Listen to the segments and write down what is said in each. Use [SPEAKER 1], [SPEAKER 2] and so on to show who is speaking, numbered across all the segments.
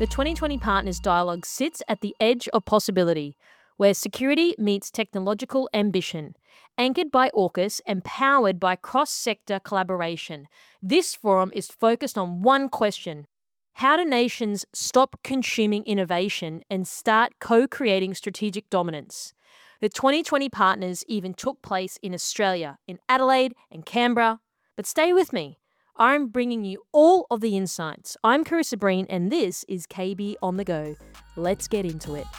[SPEAKER 1] The 2020 Partners Dialogue sits at the edge of possibility, where security meets technological ambition. Anchored by AUKUS and powered by cross sector collaboration, this forum is focused on one question: how do nations stop consuming innovation and start co creating strategic dominance? The 2020 Partners even took place in Australia, in Adelaide and Canberra. But stay with me. I'm bringing you all of the insights. I'm Carissa Breen, and this is KB on the Go. Let's get into it.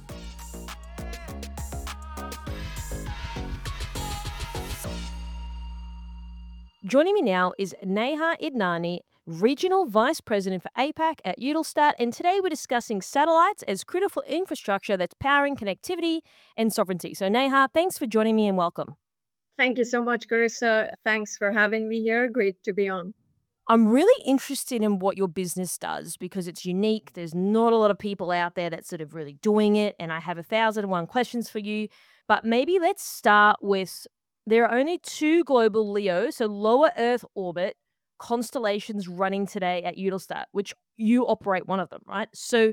[SPEAKER 1] Joining me now is Neha Idnani, Regional Vice President for APAC at Eutelstat, and today we're discussing satellites as critical infrastructure that's powering connectivity and sovereignty. So Neha, thanks for joining me and welcome.
[SPEAKER 2] Thank you so much, Carissa. Thanks for having me here. Great to be on.
[SPEAKER 1] I'm really interested in what your business does because it's unique. There's not a lot of people out there that's sort of really doing it, and I have 1,001 questions for you. But maybe let's start with there are only two global LEO, so lower Earth orbit constellations running today at Eutelstat, which you operate one of them, right? So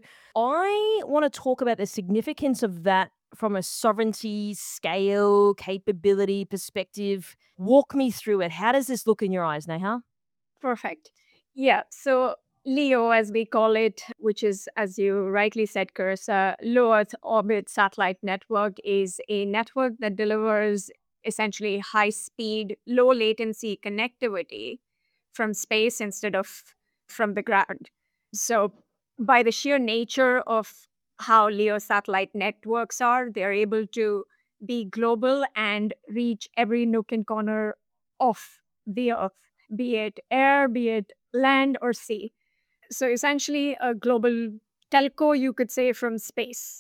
[SPEAKER 1] I want to talk about the significance of that from a sovereignty, scale, capability perspective. Walk me through it. How does this look in your eyes, Neha?
[SPEAKER 2] Perfect. Yeah. So, LEO, as we call it, which is, as you rightly said, Carissa, low Earth orbit satellite network, is a network that delivers essentially high speed, low latency connectivity from space instead of from the ground. So, by the sheer nature of how LEO satellite networks are, they're able to be global and reach every nook and corner of the Earth, be it air, be it land or sea. So essentially, a global telco, you could say, from space.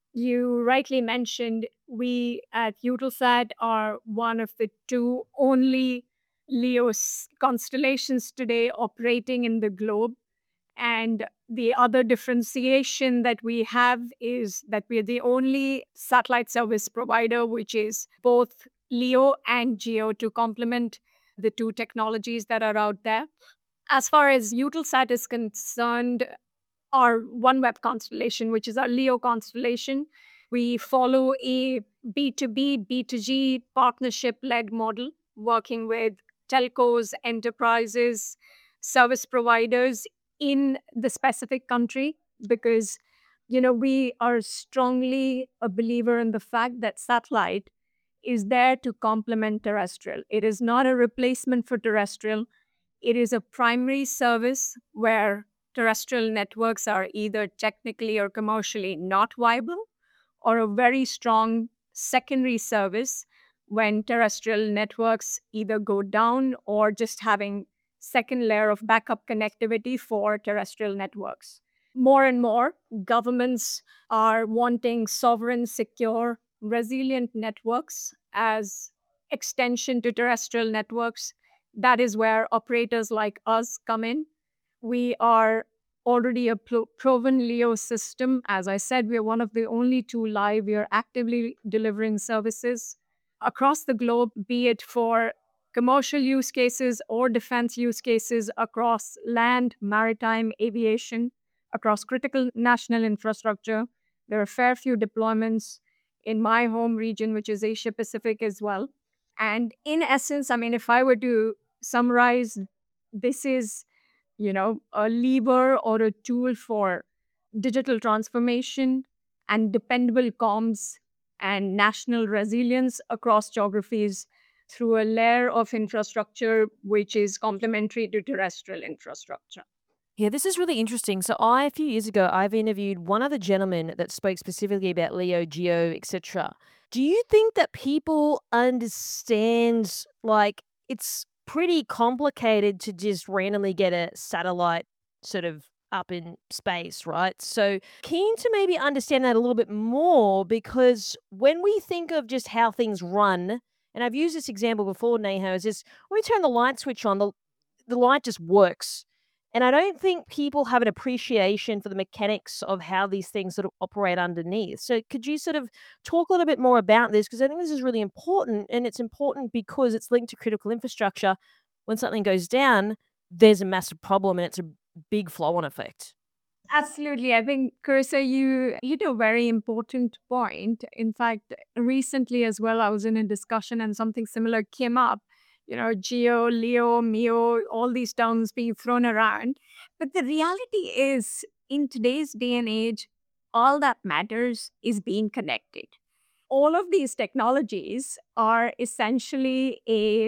[SPEAKER 2] You rightly mentioned we at Eutelsat are one of the two only LEO constellations today operating in the globe. And the other differentiation that we have is that we're the only satellite service provider which is both LEO and GEO to complement the two technologies that are out there. As far as Eutelsat is concerned, our OneWeb constellation, which is our LEO constellation, we follow a B2B, B2G partnership led model, working with telcos, enterprises, service providers in the specific country because we are strongly a believer in the fact that satellite is there to complement terrestrial. It is not a replacement for terrestrial. It is a primary service where terrestrial networks are either technically or commercially not viable, or a very strong secondary service when terrestrial networks either go down or just having second layer of backup connectivity for terrestrial networks. More and more, governments are wanting sovereign, secure, resilient networks as extension to terrestrial networks. That is where operators like us come in. We are already a proven LEO system. As I said, we're one of the only two live. We are actively delivering services across the globe, be it for commercial use cases or defense use cases across land, maritime, aviation, across critical national infrastructure. There are a fair few deployments in my home region, which is Asia Pacific as well. And in essence, I mean, if I were to summarize, this is, a lever or a tool for digital transformation and dependable comms and national resilience across geographies through a layer of infrastructure which is complementary to terrestrial infrastructure.
[SPEAKER 1] Yeah, this is really interesting. So a few years ago, I've interviewed one other gentleman that spoke specifically about Leo, Geo, etc. Do you think that people understand, like, it's pretty complicated to just randomly get a satellite sort of up in space, right? So keen to maybe understand that a little bit more because when we think of just how things run, and I've used this example before, Neha, is just when we turn the light switch on, the light just works, and I don't think people have an appreciation for the mechanics of how these things sort of operate underneath. So could you sort of talk a little bit more about this? Because I think this is really important, and it's important because it's linked to critical infrastructure. When something goes down, there's a massive problem and it's a big flow on effect.
[SPEAKER 2] Absolutely. I think, Carissa, you hit a very important point. In fact, recently as well, I was in a discussion and something similar came up. Geo, Leo, Meo, all these terms being thrown around. But the reality is, in today's day and age, all that matters is being connected. All of these technologies are essentially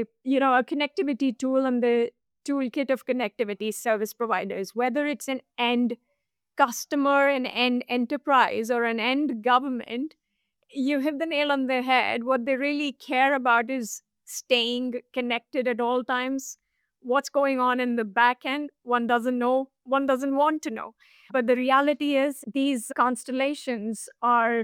[SPEAKER 2] a connectivity tool in the toolkit of connectivity service providers, whether it's an end customer, an end enterprise, or an end government. You hit the nail on the head. What they really care about is staying connected at all times. What's going on in the back end, one doesn't know, one doesn't want to know. But the reality is, these constellations are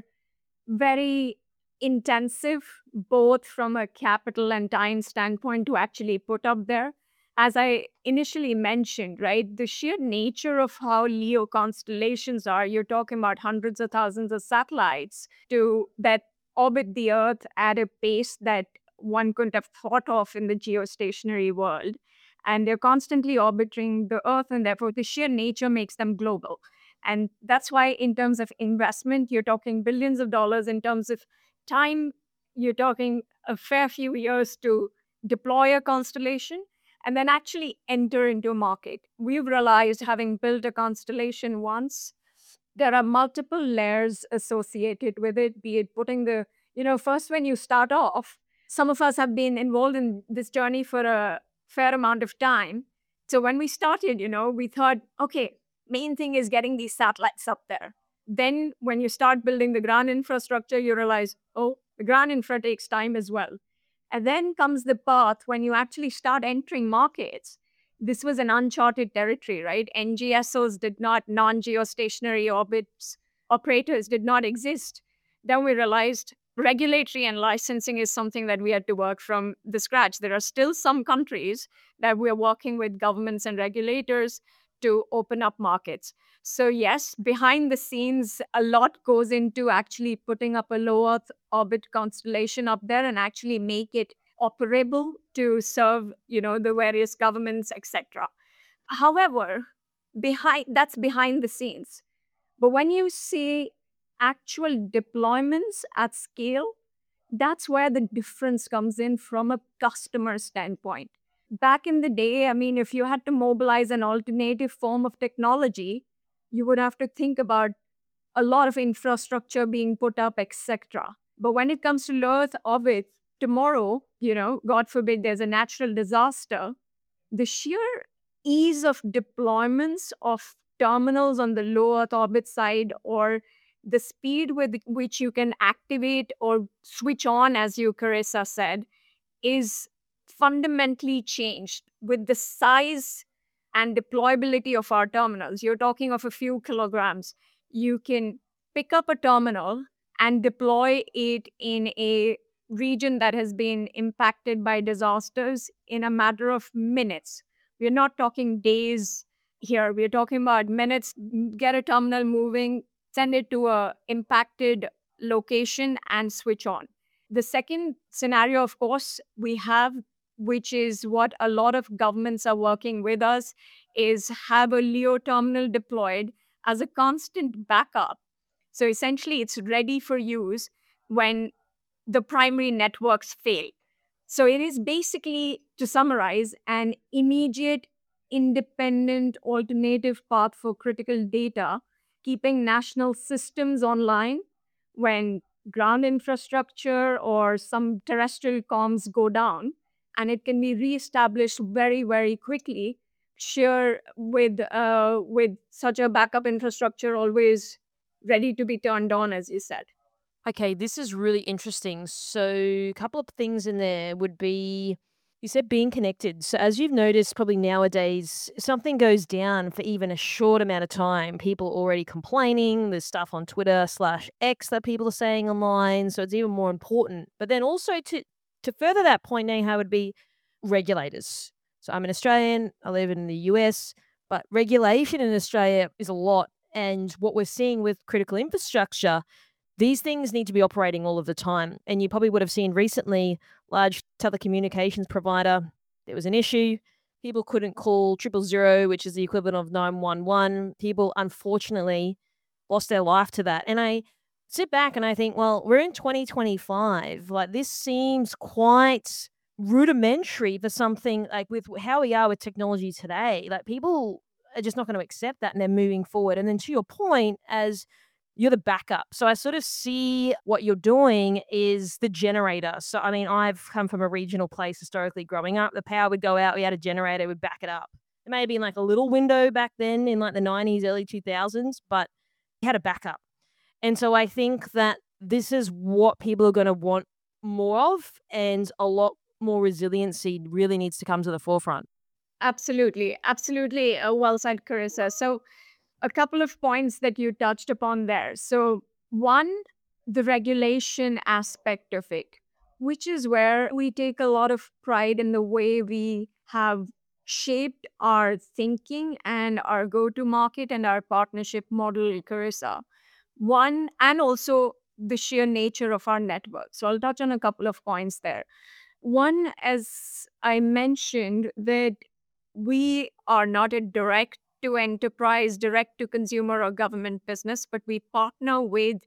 [SPEAKER 2] very intensive, both from a capital and time standpoint, to actually put up there. As I initially mentioned, right, the sheer nature of how LEO constellations are, you're talking about hundreds of thousands of satellites to that orbit the Earth at a pace that one couldn't have thought of in the geostationary world. And they're constantly orbiting the Earth, and therefore the sheer nature makes them global. And that's why, in terms of investment, you're talking billions of dollars. In terms of time, you're talking a fair few years to deploy a constellation and then actually enter into a market. We've realized, having built a constellation once, there are multiple layers associated with it, be it putting first when you start off, some of us have been involved in this journey for a fair amount of time. So when we started, we thought, okay, main thing is getting these satellites up there. Then when you start building the ground infrastructure, you realize, oh, the ground infra takes time as well. And then comes the path when you actually start entering markets. This was an uncharted territory, right? NGSOs did not, non geostationary orbits operators did not exist. Then we realized regulatory and licensing is something that we had to work from the scratch. There are still some countries that we're working with governments and regulators to open up markets. So, yes, behind the scenes, a lot goes into actually putting up a low Earth orbit constellation up there and actually make it operable to serve, the various governments, etc. However, behind the scenes. But when you see actual deployments at scale, that's where the difference comes in from a customer standpoint. Back in the day, I mean, if you had to mobilize an alternative form of technology, you would have to think about a lot of infrastructure being put up, etc. But when it comes to low Earth orbit, tomorrow, God forbid, there's a natural disaster, the sheer ease of deployments of terminals on the low Earth orbit side, or the speed with which you can activate or switch on, as you, Carissa, said, is fundamentally changed with the size and deployability of our terminals. You're talking of a few kilograms. You can pick up a terminal and deploy it in a region that has been impacted by disasters in a matter of minutes. We're not talking days here. We're talking about minutes. Get a terminal moving, send it to a impacted location, and switch on. The second scenario, of course, we have, which is what a lot of governments are working with us, is have a LEO terminal deployed as a constant backup. So essentially, it's ready for use when the primary networks fail. So it is basically, to summarize, an immediate, independent, alternative path for critical data, keeping national systems online when ground infrastructure or some terrestrial comms go down, and it can be reestablished very, very quickly. Sure, with such a backup infrastructure always ready to be turned on, as you said.
[SPEAKER 1] Okay, this is really interesting. So, a couple of things in there would be you said being connected. So, as you've noticed, probably nowadays, if something goes down for even a short amount of time, people are already complaining. There's stuff on Twitter/X that people are saying online. So, it's even more important. But then also to further that point, Neha, would be regulators. So, I'm an Australian, I live in the US, but regulation in Australia is a lot. And what we're seeing with critical infrastructure, these things need to be operating all of the time. And you probably would have seen recently, large telecommunications provider, there was an issue. People couldn't call 000, which is the equivalent of 911. People, unfortunately, lost their life to that. And I sit back and I think, well, we're in 2025. Like, this seems quite rudimentary for something like with how we are with technology today. Like, people are just not going to accept that and they're moving forward. And then to your point, as you're the backup. So I sort of see what you're doing is the generator. So, I mean, I've come from a regional place historically growing up. The power would go out, we had a generator, would back it up. It may have been like a little window back then in like the 90s, early 2000s, but we had a backup. And so I think that this is what people are going to want more of, and a lot more resiliency really needs to come to the forefront.
[SPEAKER 2] Absolutely. Absolutely. Well said, Carissa. So, a couple of points that you touched upon there. So, one, the regulation aspect of it, which is where we take a lot of pride in the way we have shaped our thinking and our go to market and our partnership model, Carissa. One, and also the sheer nature of our network. So, I'll touch on a couple of points there. One, as I mentioned, that we are not a direct to enterprise, direct to consumer or government business, but we partner with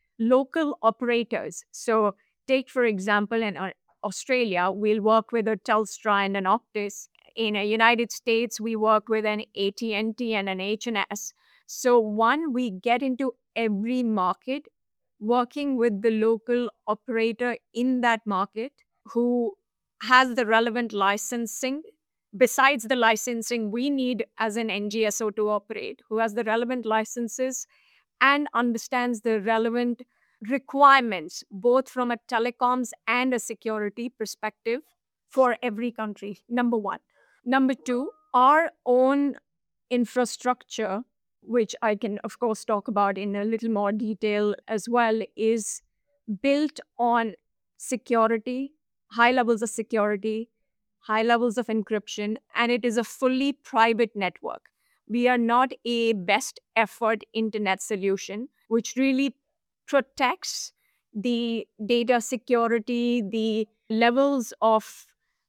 [SPEAKER 2] local operators. So, take for example, in Australia, we'll work with a Telstra and an Optus. In the United States, we work with an AT&T and an H&S. So, one, we get into every market working with the local operator in that market who has the relevant licensing. Besides the licensing we need as an NGSO to operate, who has the relevant licenses and understands the relevant requirements, both from a telecoms and a security perspective for every country. Number one. Number two, our own infrastructure, which I can, of course, talk about in a little more detail as well, is built on security, high levels of security, high levels of encryption, and it is a fully private network. We are not a best effort internet solution, which really protects the data security, the levels of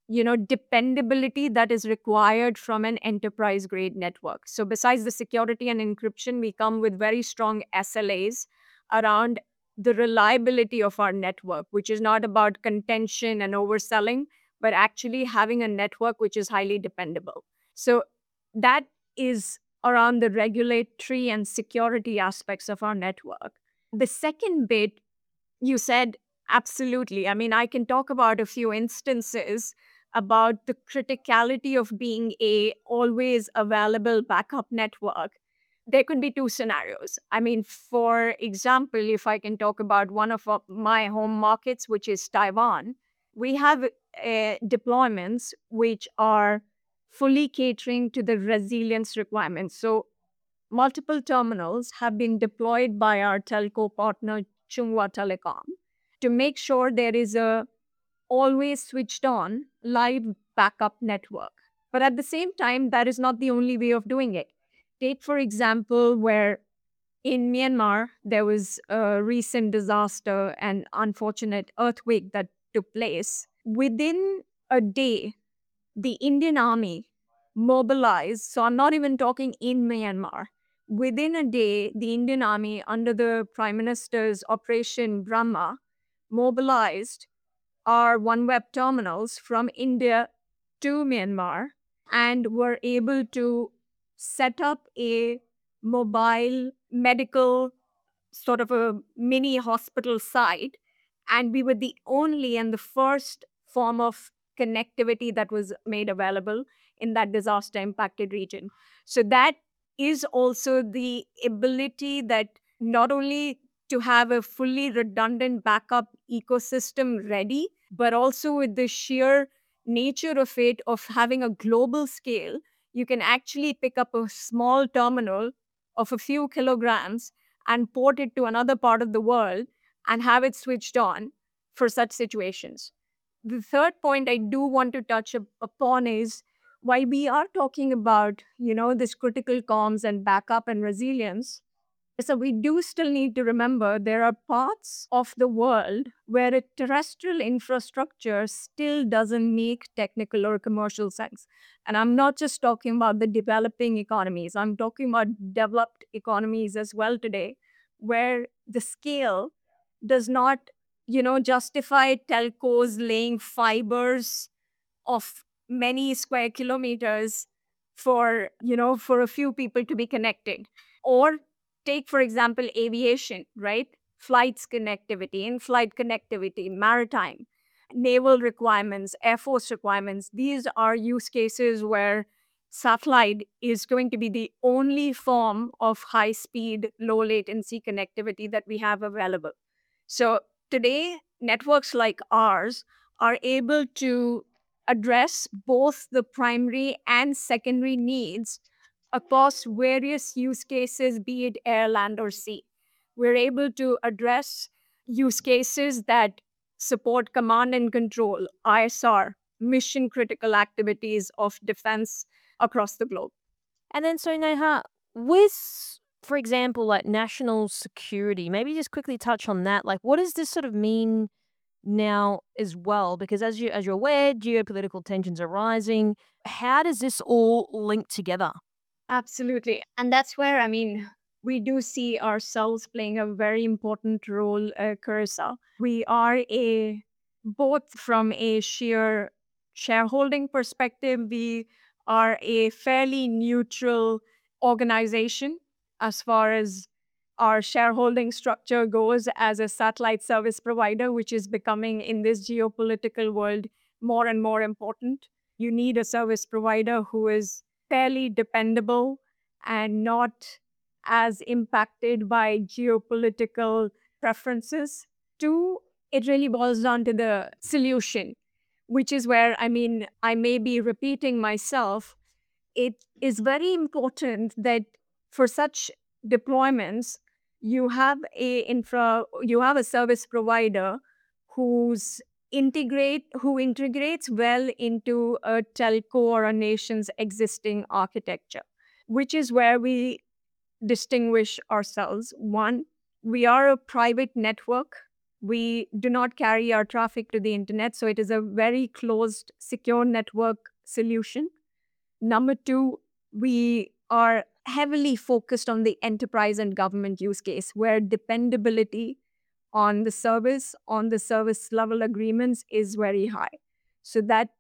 [SPEAKER 2] dependability that is required from an enterprise grade network. So besides the security and encryption, we come with very strong SLAs around the reliability of our network, which is not about contention and overselling, but actually having a network which is highly dependable. So that is around the regulatory and security aspects of our network. The second bit, you said absolutely. I mean, I can talk about a few instances about the criticality of being a always available backup network. There could be two scenarios. I mean, for example, if I can talk about one of my home markets, which is Taiwan, we have deployments which are fully catering to the resilience requirements. So, multiple terminals have been deployed by our telco partner, Chunghwa Telecom, to make sure there is a always switched on live backup network. But at the same time, that is not the only way of doing it. Take, for example, where in Myanmar, there was a recent disaster and unfortunate earthquake that took place. Within a day, the Indian Army mobilized. So I'm not even talking in Myanmar. Within a day, the Indian Army, under the Prime Minister's Operation Brahma, mobilized our OneWeb terminals from India to Myanmar and were able to set up a mobile medical sort of a mini hospital site. And we were the only and the first form of connectivity that was made available in that disaster impacted region. So that is also the ability that not only to have a fully redundant backup ecosystem ready, but also with the sheer nature of it, of having a global scale, you can actually pick up a small terminal of a few kilograms and port it to another part of the world and have it switched on for such situations. The third point I do want to touch upon is why we are talking about, this critical comms and backup and resilience. So we do still need to remember there are parts of the world where a terrestrial infrastructure still doesn't make technical or commercial sense. And I'm not just talking about the developing economies, I'm talking about developed economies as well today, where the scale does not, justify telcos laying fibers of many square kilometers for a few people to be connected. Or take, for example, aviation, right? Flights connectivity, in-flight connectivity, maritime, naval requirements, air force requirements. These are use cases where satellite is going to be the only form of high speed, low latency connectivity that we have available. So today, networks like ours are able to address both the primary and secondary needs across various use cases, be it air, land, or sea. We're able to address use cases that support command and control, ISR, mission critical activities of defense across the globe.
[SPEAKER 1] And then, so Neha, with, for example, like national security, maybe just quickly touch on that. Like, what does this sort of mean now as well? Because as you're aware, geopolitical tensions are rising. How does this all link together?
[SPEAKER 2] Absolutely. And that's where, we do see ourselves playing a very important role, Carissa. We are both from a sheer shareholding perspective, we are a fairly neutral organization as far as our shareholding structure goes as a satellite service provider, which is becoming in this geopolitical world more and more important. You need a service provider who is fairly dependable and not as impacted by geopolitical preferences. Two, it really boils down to the solution, which is where, I may be repeating myself. It is very important that for such deployments, you have a service provider who integrates well into a telco or a nation's existing architecture, which is where we distinguish ourselves. One, we are a private network. We do not carry our traffic to the internet, so it is a very closed, secure network solution. Number two, we are heavily focused on the enterprise and government use case, where dependability on the service level agreements is very high. So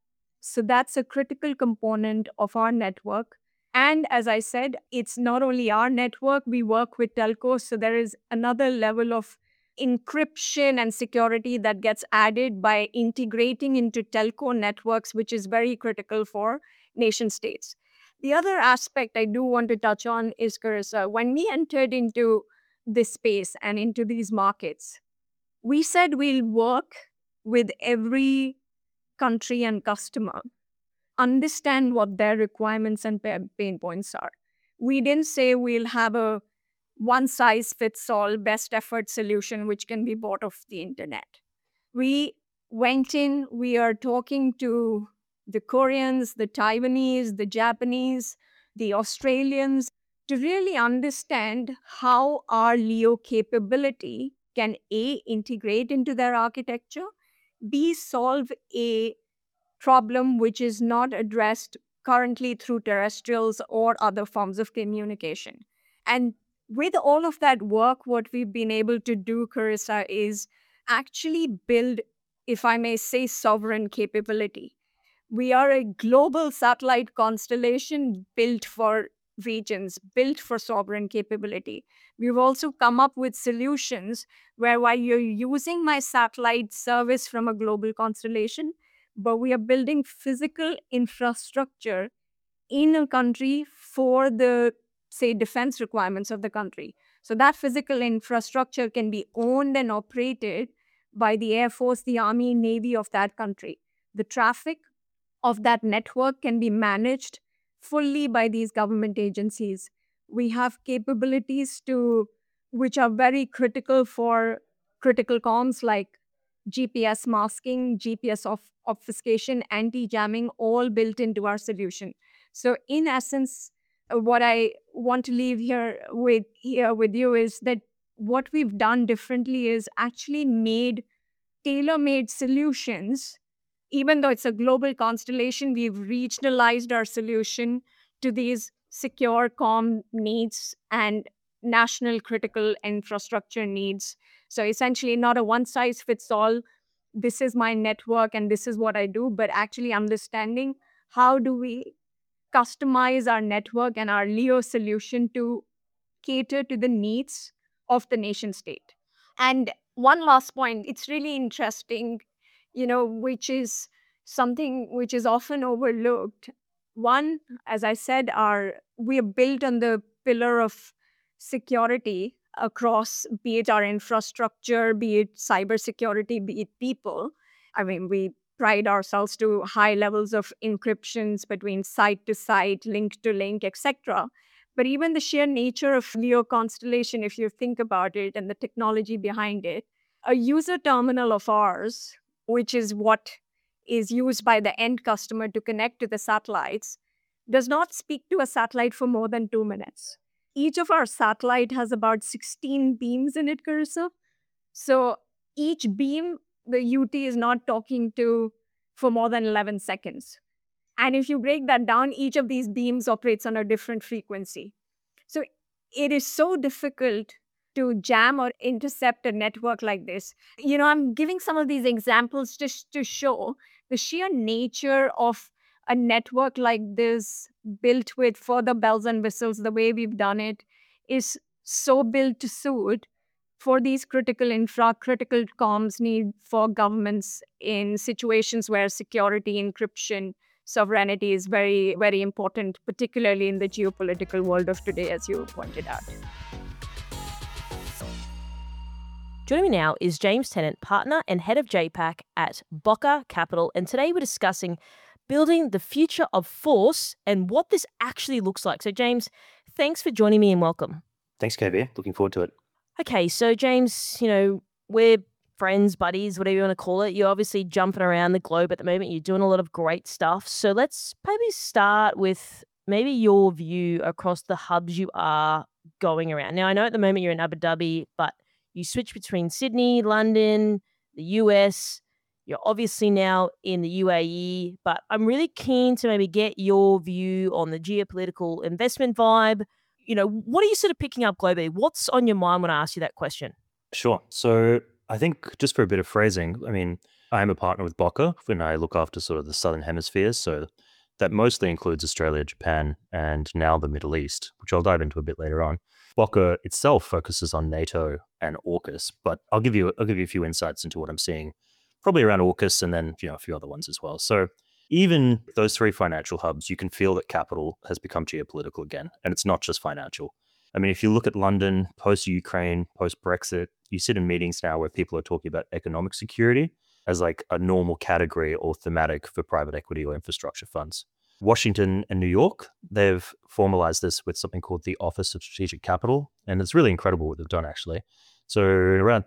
[SPEAKER 2] that's a critical component of our network. And as I said, it's not only our network, we work with telcos. So there is another level of encryption and security that gets added by integrating into telco networks, which is very critical for nation states. The other aspect I do want to touch on is, Carissa, when we entered into this space and into these markets, we said we'll work with every country and customer, understand what their requirements and pain points are. We didn't say we'll have a one size fits all best effort solution which can be bought off the internet. We went in, we are talking to the Koreans, the Taiwanese, the Japanese, the Australians to really understand how our LEO capability can A, integrate into their architecture, B, solve a problem which is not addressed currently through terrestrials or other forms of communication. And with all of that work, what we've been able to do, Carissa, is actually build, if I may say, sovereign capability. We are a global satellite constellation built for regions, built for sovereign capability. We've also come up with solutions where while you're using my satellite service from a global constellation, but we are building physical infrastructure in a country for the, say, defense requirements of the country. So that physical infrastructure can be owned and operated by the Air Force, the Army, Navy of that country. The traffic of that network can be managed fully by these government agencies. We have capabilities which are very critical for critical comms like GPS masking, GPS obfuscation, anti-jamming, all built into our solution. So in essence, what I want to leave here with you is that what we've done differently is actually made tailor-made solutions. Even though it's a global constellation, we've regionalized our solution to these secure comm needs and national critical infrastructure needs. So essentially, not a one size fits all, this is my network and this is what I do, but actually understanding how do we customize our network and our LEO solution to cater to the needs of the nation state. And one last point, it's really interesting, which is something which is often overlooked. One, as I said, we are built on the pillar of security across, be it our infrastructure, be it cybersecurity, be it people. I mean, we pride ourselves to high levels of encryptions between site to site, link to link, etc. But even the sheer nature of LEO constellation, if you think about it and the technology behind it, a user terminal of ours, which is what is used by the end customer to connect to the satellites, does not speak to a satellite for more than 2 minutes. Each of our satellite has about 16 beams in it, Carissa. So each beam, the UT is not talking to for more than 11 seconds. And if you break that down, each of these beams operates on a different frequency. So it is so difficult to jam or intercept a network like this. I'm giving some of these examples just to show the sheer nature of a network like this, built with further bells and whistles, the way we've done it, is so built to suit for these critical comms need for governments in situations where security, encryption, sovereignty is very, very important, particularly in the geopolitical world of today, as you pointed out.
[SPEAKER 1] Joining me now is James Tennant, partner and head of JPAC at Boca Capital. And today we're discussing building the future of force and what this actually looks like. So James, thanks for joining me and welcome.
[SPEAKER 3] Thanks, KB. Looking forward to it.
[SPEAKER 1] Okay, so James, we're friends, buddies, whatever you want to call it. You're obviously jumping around the globe at the moment. You're doing a lot of great stuff. So let's maybe start with maybe your view across the hubs you are going around. Now, I know at the moment you're in Abu Dhabi, but you switch between Sydney, London, the US. You're obviously now in the UAE, but I'm really keen to maybe get your view on the geopolitical investment vibe. What are you sort of picking up globally? What's on your mind when I ask you that question?
[SPEAKER 3] Sure. So I think just for a bit of phrasing, I am a partner with Boca and I look after sort of the Southern Hemisphere. So that mostly includes Australia, Japan, and now the Middle East, which I'll dive into a bit later on. Boca itself focuses on NATO and AUKUS, but I'll give you a few insights into what I'm seeing, probably around AUKUS and then a few other ones as well. So even those three financial hubs, you can feel that capital has become geopolitical again, and it's not just financial. I mean, if you look at London, post-Ukraine, post-Brexit, you sit in meetings now where people are talking about economic security as like a normal category or thematic for private equity or infrastructure funds. Washington and New York, they've formalized this with something called the Office of Strategic Capital, and it's really incredible what they've done, actually. So around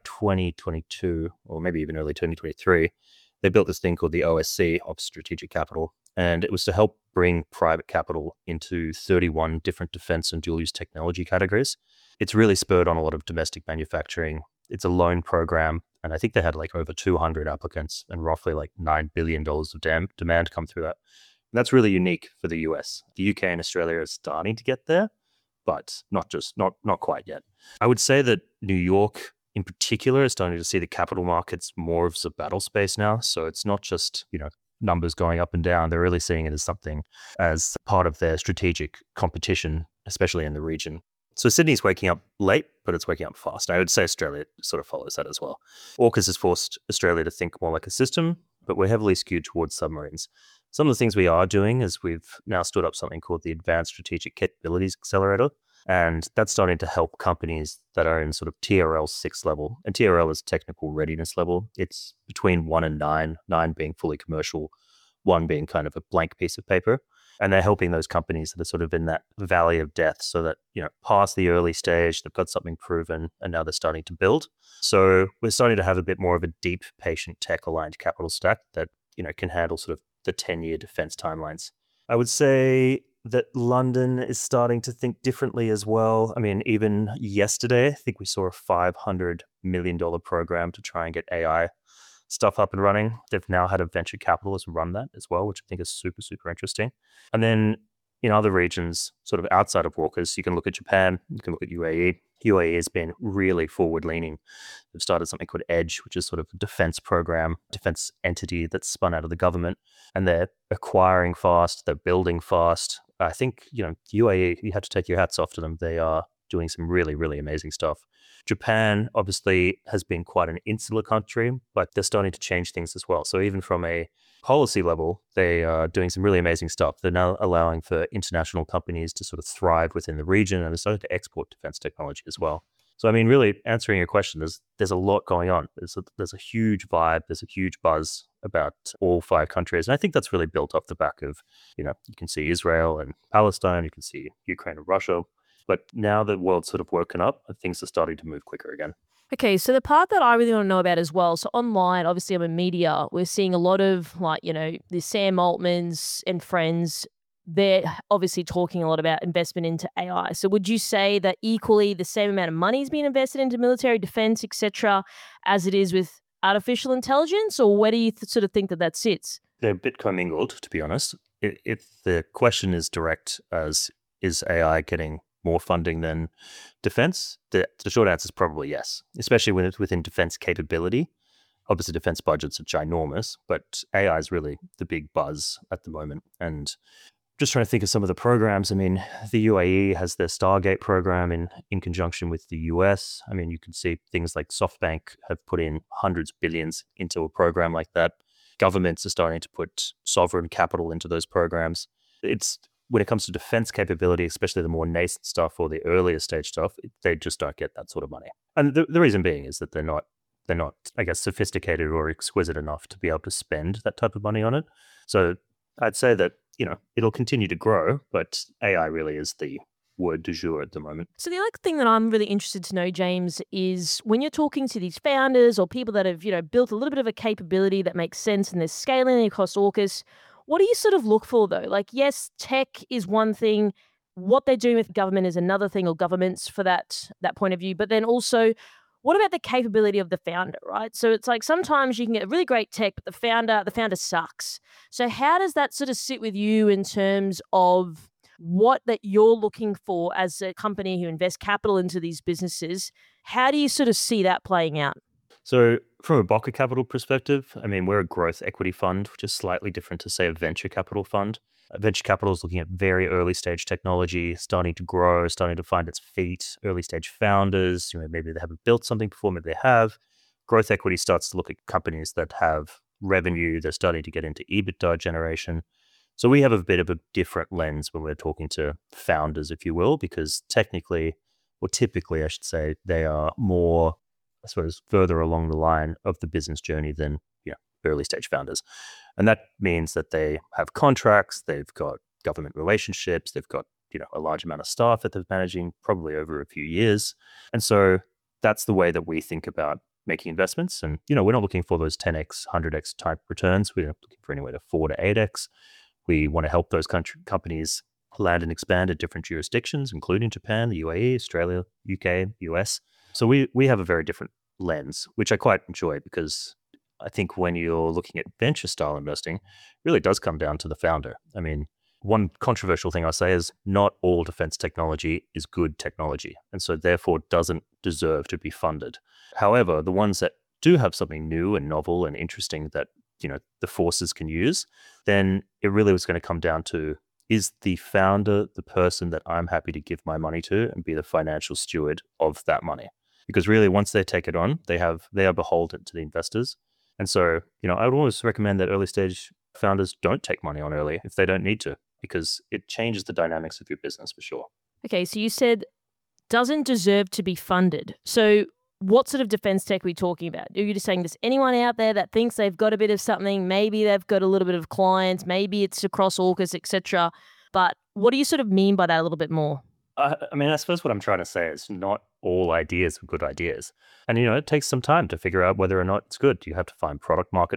[SPEAKER 3] 2022, or maybe even early 2023, they built this thing called the OSC, Office of Strategic Capital, and it was to help bring private capital into 31 different defense and dual-use technology categories. It's really spurred on a lot of domestic manufacturing. It's a loan program, and I think they had like over 200 applicants and roughly like $9 billion of demand come through that. And that's really unique for the US. The UK and Australia are starting to get there, but not quite yet. I would say that New York in particular is starting to see the capital markets more of a battle space now. So it's not just, numbers going up and down. They're really seeing it as something as part of their strategic competition, especially in the region. So Sydney's waking up late, but it's waking up fast. I would say Australia sort of follows that as well. AUKUS has forced Australia to think more like a system, but we're heavily skewed towards submarines. Some of the things we are doing is we've now stood up something called the Advanced Strategic Capabilities Accelerator, and that's starting to help companies that are in sort of TRL 6 level. And TRL is technical readiness level. It's between 1 and 9, 9 being fully commercial, 1 being kind of a blank piece of paper. And they're helping those companies that are sort of in that valley of death so that, past the early stage, they've got something proven and now they're starting to build. So we're starting to have a bit more of a deep, patient, tech-aligned capital stack that, can handle sort of the 10-year defense timelines. I would say that London is starting to think differently as well. I mean, even yesterday, I think we saw a $500 million program to try and get AI stuff up and running. They've now had a venture capitalist run that as well, which I think is super, super interesting. And then in other regions, sort of outside of AUKUS, you can look at Japan, you can look at UAE. UAE has been really forward leaning. They've started something called EDGE, which is sort of a defense program, defense entity that's spun out of the government. And they're acquiring fast, they're building fast. I think, UAE, you have to take your hats off to them. They are doing some really, really amazing stuff. Japan obviously has been quite an insular country, but they're starting to change things as well. So even from a policy level, they are doing some really amazing stuff. They're now allowing for international companies to sort of thrive within the region, and they're starting to export defense technology as well. So, I mean, really answering your question, there's a lot going on. There's a huge vibe, there's a huge buzz about all 5 countries. And I think that's really built off the back of, you can see Israel and Palestine, you can see Ukraine and Russia. But now the world's sort of woken up, things are starting to move quicker again.
[SPEAKER 1] Okay, so the part that I really want to know about as well, so online, obviously I'm in media, we're seeing a lot of the Sam Altmans and friends, they're obviously talking a lot about investment into AI. So would you say that equally the same amount of money is being invested into military defense, etc., as it is with artificial intelligence, or where do you sort of think that sits?
[SPEAKER 3] They're a bit commingled, to be honest. If the question is direct as, is AI getting more funding than defense? The short answer is probably yes, especially when it's within defense capability. Obviously, defense budgets are ginormous, but AI is really the big buzz at the moment. And just trying to think of some of the programs. I mean, the UAE has their Stargate program in conjunction with the US. I mean, you can see things like SoftBank have put in hundreds of billions into a program like that. Governments are starting to put sovereign capital into those programs. When it comes to defense capability, especially the more nascent stuff or the earlier stage stuff, they just don't get that sort of money. And the reason being is that they're not, I guess, sophisticated or exquisite enough to be able to spend that type of money on it. So I'd say that, it'll continue to grow, but AI really is the word du jour at the moment.
[SPEAKER 1] So the other thing that I'm really interested to know, James, is when you're talking to these founders or people that have, built a little bit of a capability that makes sense and they're scaling across AUKUS, what do you sort of look for though? Like, yes, tech is one thing. What they're doing with government is another thing, or governments for that point of view. But then also, what about the capability of the founder, right? So it's like sometimes you can get really great tech, but the founder sucks. So how does that sort of sit with you in terms of what that you're looking for as a company who invests capital into these businesses? How do you sort of see that playing out?
[SPEAKER 3] So from a Boca Capital perspective, I mean, we're a growth equity fund, which is slightly different to, say, a venture capital fund. Venture capital is looking at very early stage technology, starting to grow, starting to find its feet, early stage founders, maybe they haven't built something before, maybe they have. Growth equity starts to look at companies that have revenue, they're starting to get into EBITDA generation. So we have a bit of a different lens when we're talking to founders, if you will, because technically, or typically, I should say, they are more, I suppose, further along the line of the business journey than early stage founders. And that means that they have contracts, they've got government relationships, they've got a large amount of staff that they're managing probably over a few years. And so that's the way that we think about making investments. And we're not looking for those 10x, 100x type returns. We're looking for anywhere to 4 to 8x. We want to help those companies land and expand at different jurisdictions, including Japan, the UAE, Australia, UK, US. So we have a very different lens, which I quite enjoy, because I think when you're looking at venture style investing, it really does come down to the founder. I mean, one controversial thing I'll say is not all defense technology is good technology, and so therefore doesn't deserve to be funded. However, the ones that do have something new and novel and interesting that the forces can use, then it really was going to come down to, is the founder the person that I'm happy to give my money to and be the financial steward of that money? Because really, once they take it on, they are beholden to the investors. And so, I would always recommend that early stage founders don't take money on early if they don't need to, because it changes the dynamics of your business for sure.
[SPEAKER 1] Okay, so you said doesn't deserve to be funded. So what sort of defense tech are we talking about? Are you just saying there's anyone out there that thinks they've got a bit of something, maybe they've got a little bit of clients, maybe it's across AUKUS, etc. But what do you sort of mean by that a little bit more?
[SPEAKER 3] I mean, I suppose what I'm trying to say is not all ideas are good ideas. And, it takes some time to figure out whether or not it's good. You have to find product market fit.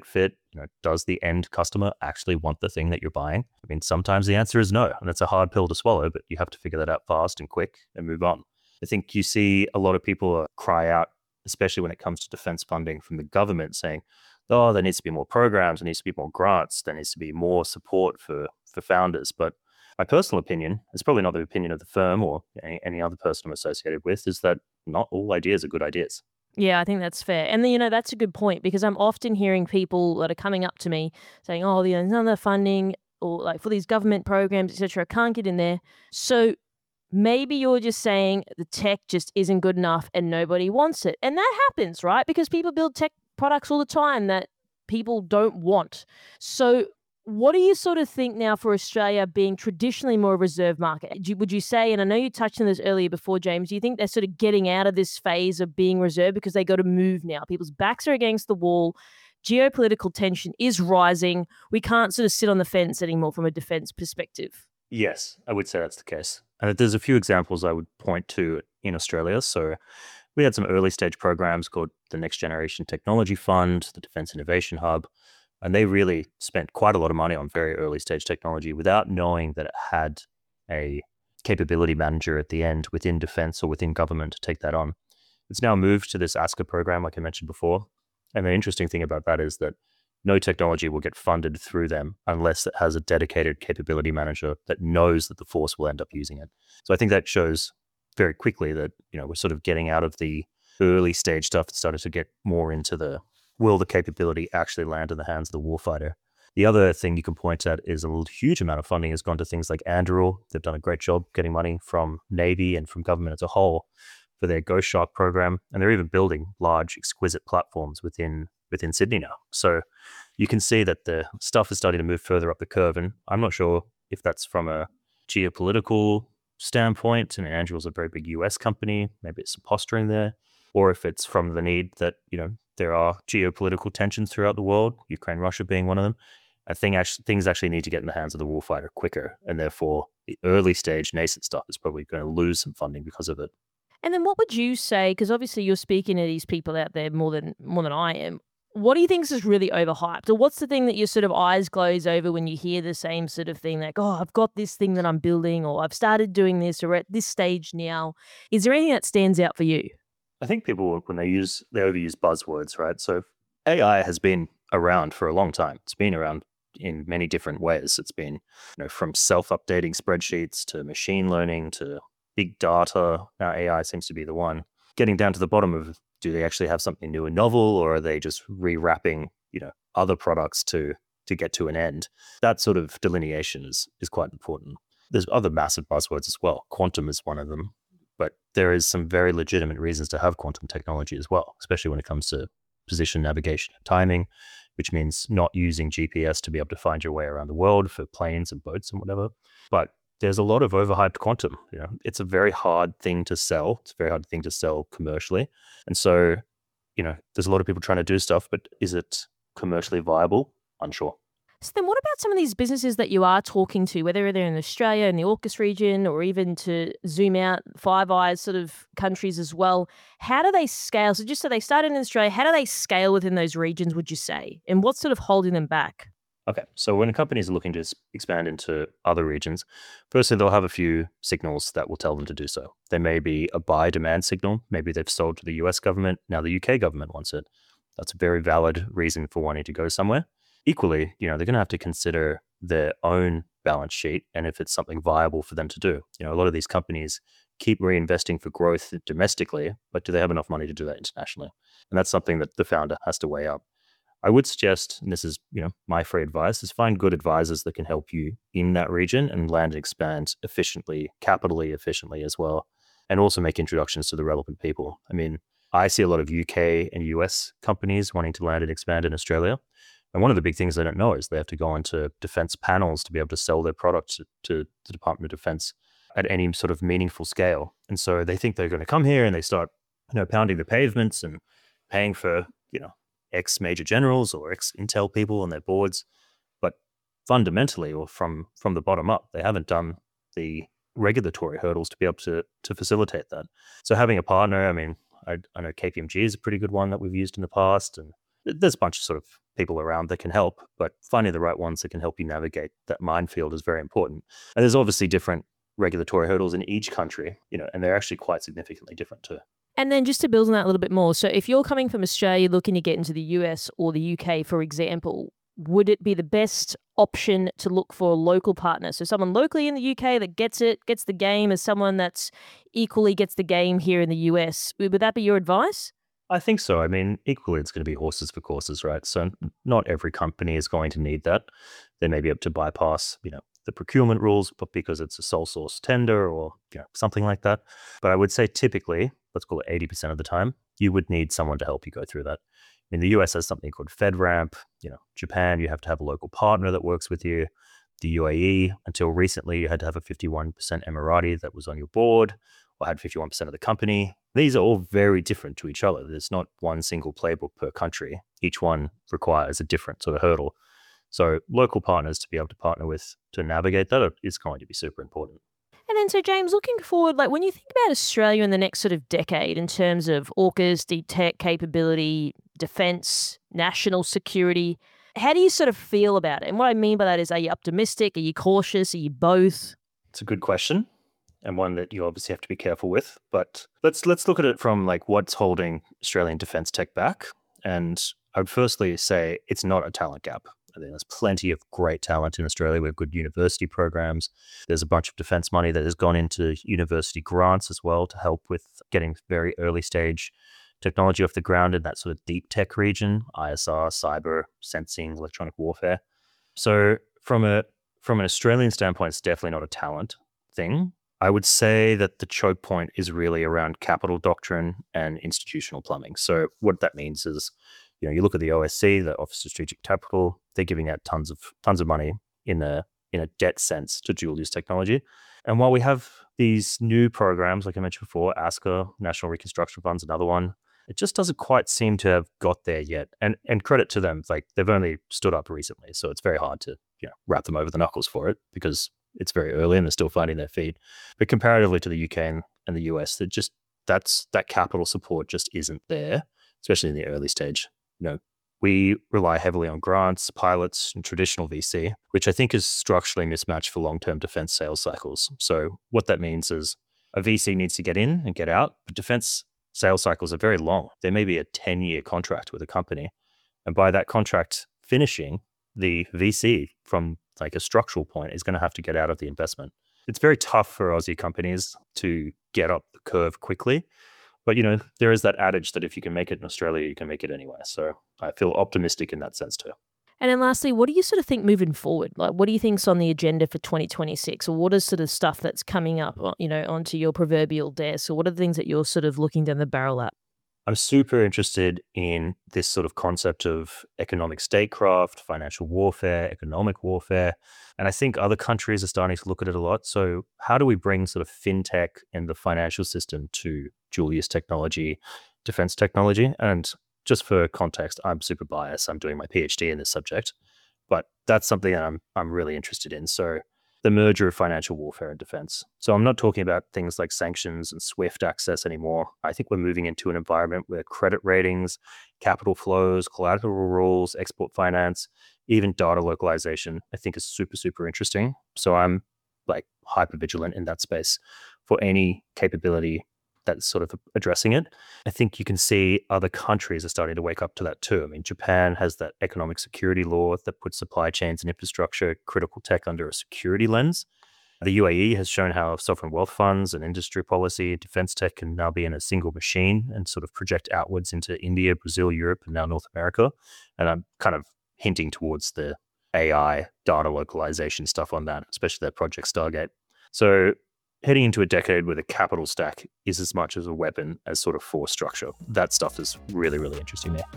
[SPEAKER 3] does the end customer actually want the thing that you're buying? I mean, sometimes the answer is no, and it's a hard pill to swallow, but you have to figure that out fast and quick and move on. I think you see a lot of people cry out, especially when it comes to defense funding from the government, saying, oh, there needs to be more programs, there needs to be more grants, there needs to be more support for founders. But my personal opinion, it's probably not the opinion of the firm or any other person I'm associated with, is that not all ideas are good ideas.
[SPEAKER 1] Yeah, I think that's fair. And then, that's a good point because I'm often hearing people that are coming up to me saying, oh, none of the funding or like for these government programs, etc., can't get in there. So maybe you're just saying the tech just isn't good enough and nobody wants it. And that happens, right? Because people build tech products all the time that people don't want. So what do you sort of think now for Australia being traditionally more a reserve market? Would you say, and I know you touched on this earlier before, James, do you think they're sort of getting out of this phase of being reserved because they got to move now? People's backs are against the wall. Geopolitical tension is rising. We can't sort of sit on the fence anymore from a defense perspective.
[SPEAKER 3] Yes, I would say that's the case. And there's a few examples I would point to in Australia. So we had some early stage programs called the Next Generation Technology Fund, the Defence Innovation Hub, and they really spent quite a lot of money on very early stage technology without knowing that it had a capability manager at the end within defense or within government to take that on. It's now moved to this ASCA program, like I mentioned before. And the interesting thing about that is that no technology will get funded through them unless it has a dedicated capability manager that knows that the force will end up using it. So I think that shows very quickly that, we're sort of getting out of the early stage stuff and started to get more into the, will the capability actually land in the hands of the warfighter? The other thing you can point at is a huge amount of funding has gone to things like Anduril. They've done a great job getting money from Navy and from government as a whole for their Ghost Shark program. And they're even building large, exquisite platforms within Sydney now. So you can see that the stuff is starting to move further up the curve. And I'm not sure if that's from a geopolitical standpoint, and Anduril's a very big US company, maybe it's some posturing there, or if it's from the need that, there are geopolitical tensions throughout the world, Ukraine, Russia being one of them. I think things actually need to get in the hands of the warfighter quicker, and therefore the early stage nascent stuff is probably going to lose some funding because of it.
[SPEAKER 1] And then what would you say, because obviously you're speaking to these people out there more than I am, what do you think is really overhyped? Or what's the thing that your sort of eyes glaze over when you hear the same sort of thing, like, oh, I've got this thing that I'm building, or I've started doing this, or at this stage now? Is there anything that stands out for you?
[SPEAKER 3] I think people, when they overuse buzzwords, right? So AI has been around for a long time. It's been around in many different ways. It's been, from self-updating spreadsheets to machine learning to big data. Now AI seems to be the one. Getting down to the bottom of, do they actually have something new and novel, or are they just rewrapping, other products to get to an end? That sort of delineation is quite important. There's other massive buzzwords as well. Quantum is one of them. But there is some very legitimate reasons to have quantum technology as well, especially when it comes to position, navigation, and timing, which means not using GPS to be able to find your way around the world for planes and boats and whatever. But there's a lot of overhyped quantum. It's a very hard thing to sell. It's a very hard thing to sell commercially. And so, there's a lot of people trying to do stuff, but is it commercially viable? Unsure.
[SPEAKER 1] So then what about some of these businesses that you are talking to, whether they're in Australia, in the AUKUS region, or even to zoom out, Five Eyes sort of countries as well? How do they scale? So just so they started in Australia, how do they scale within those regions, would you say? And what's sort of holding them back?
[SPEAKER 3] Okay, so when companies are looking to expand into other regions, firstly, they'll have a few signals that will tell them to do so. There may be a buy demand signal. Maybe they've sold to the US government. Now the UK government wants it. That's a very valid reason for wanting to go somewhere. Equally, they're going to have to consider their own balance sheet and if it's something viable for them to do. A lot of these companies keep reinvesting for growth domestically, but do they have enough money to do that internationally? And that's something that the founder has to weigh up. I would suggest, and this is, my free advice, is find good advisors that can help you in that region and land and expand efficiently, capitally efficiently as well, and also make introductions to the relevant people. I mean, I see a lot of UK and US companies wanting to land and expand in Australia. And one of the big things they don't know is they have to go into defense panels to be able to sell their products to the Department of Defense at any sort of meaningful scale. And so they think they're going to come here and they start, pounding the pavements and paying for, ex major generals or ex Intel people on their boards. But fundamentally, or from the bottom up, they haven't done the regulatory hurdles to be able to facilitate that. So having a partner, I mean, I know KPMG is a pretty good one that we've used in the past, and There's a bunch of sort of people around that can help, but finding the right ones that can help you navigate that minefield is very important. And there's obviously different regulatory hurdles in each country, and they're actually quite significantly different too.
[SPEAKER 1] And then just to build on that a little bit more, so if you're coming from Australia looking to get into the US or the UK, for example, would it be the best option to look for a local partner? So someone locally in the UK that gets it, gets the game, as someone that's equally gets the game here in the US. Would that be your advice?
[SPEAKER 3] I think so. I mean, equally, it's going to be horses for courses, right? So not every company is going to need that. They may be able to bypass, the procurement rules, but because it's a sole source tender or something like that. But I would say typically, let's call it 80% of the time, you would need someone to help you go through that. I mean, the US has something called FedRAMP. Japan, you have to have a local partner that works with you. The UAE, until recently, you had to have a 51% Emirati that was on your board or had 51% of the company. These are all very different to each other. There's not one single playbook per country. Each one requires a different sort of hurdle. So local partners to be able to partner with to navigate that is going to be super important.
[SPEAKER 1] And then, so James, looking forward, like when you think about Australia in the next sort of decade in terms of AUKUS, deep tech capability, defence, national security, how do you sort of feel about it? And what I mean by that is, are you optimistic? Are you cautious? Are you both?
[SPEAKER 3] It's a good question, and one that you obviously have to be careful with. But let's look at it from like what's holding Australian defence tech back. And I would firstly say it's not a talent gap. I think there's plenty of great talent in Australia. We have good university programs. There's a bunch of defence money that has gone into university grants as well to help with getting very early stage technology off the ground in that sort of deep tech region, ISR, cyber, sensing, electronic warfare. So from an Australian standpoint, it's definitely not a talent thing. I would say that the choke point is really around capital doctrine and institutional plumbing. So what that means is, you look at the OSC, the Office of Strategic Capital, they're giving out tons of money in a debt sense to dual use technology. And while we have these new programs, like I mentioned before, ASCA, National Reconstruction Fund's another one, it just doesn't quite seem to have got there yet. And credit to them, like they've only stood up recently, so it's very hard to wrap them over the knuckles for it because it's very early and they're still finding their feet. But comparatively to the UK and the US, that capital support just isn't there, especially in the early stage. We rely heavily on grants, pilots, and traditional VC, which I think is structurally mismatched for long-term defense sales cycles. So what that means is a VC needs to get in and get out, but defense sales cycles are very long. There may be a 10-year contract with a company. And by that contract finishing, the VC from like a structural point is going to have to get out of the investment. It's very tough for Aussie companies to get up the curve quickly. But, there is that adage that if you can make it in Australia, you can make it anywhere. So I feel optimistic in that sense too.
[SPEAKER 1] And then lastly, what do you sort of think moving forward? Like, what do you think's on the agenda for 2026? Or what is sort of stuff that's coming up, onto your proverbial desk? Or what are the things that you're sort of looking down the barrel at?
[SPEAKER 3] I'm super interested in this sort of concept of economic statecraft, financial warfare, economic warfare. And I think other countries are starting to look at it a lot. So how do we bring sort of fintech and the financial system to dual use technology, defense technology? And just for context, I'm super biased. I'm doing my PhD in this subject, but that's something that I'm really interested in. So the merger of financial warfare and defense. So I'm not talking about things like sanctions and SWIFT access anymore. I think we're moving into an environment where credit ratings, capital flows, collateral rules, export finance, even data localization, I think is super, super interesting. So I'm like hyper vigilant in that space for any capability that's sort of addressing it. I think you can see other countries are starting to wake up to that too. I mean, Japan has that economic security law that puts supply chains and infrastructure, critical tech under a security lens. The UAE has shown how sovereign wealth funds and industry policy, defense tech can now be in a single machine and sort of project outwards into India, Brazil, Europe, and now North America. And I'm kind of hinting towards the AI data localization stuff on that, especially that Project Stargate. So heading into a decade where the capital stack is as much as a weapon as sort of force structure. That stuff is really, really interesting there.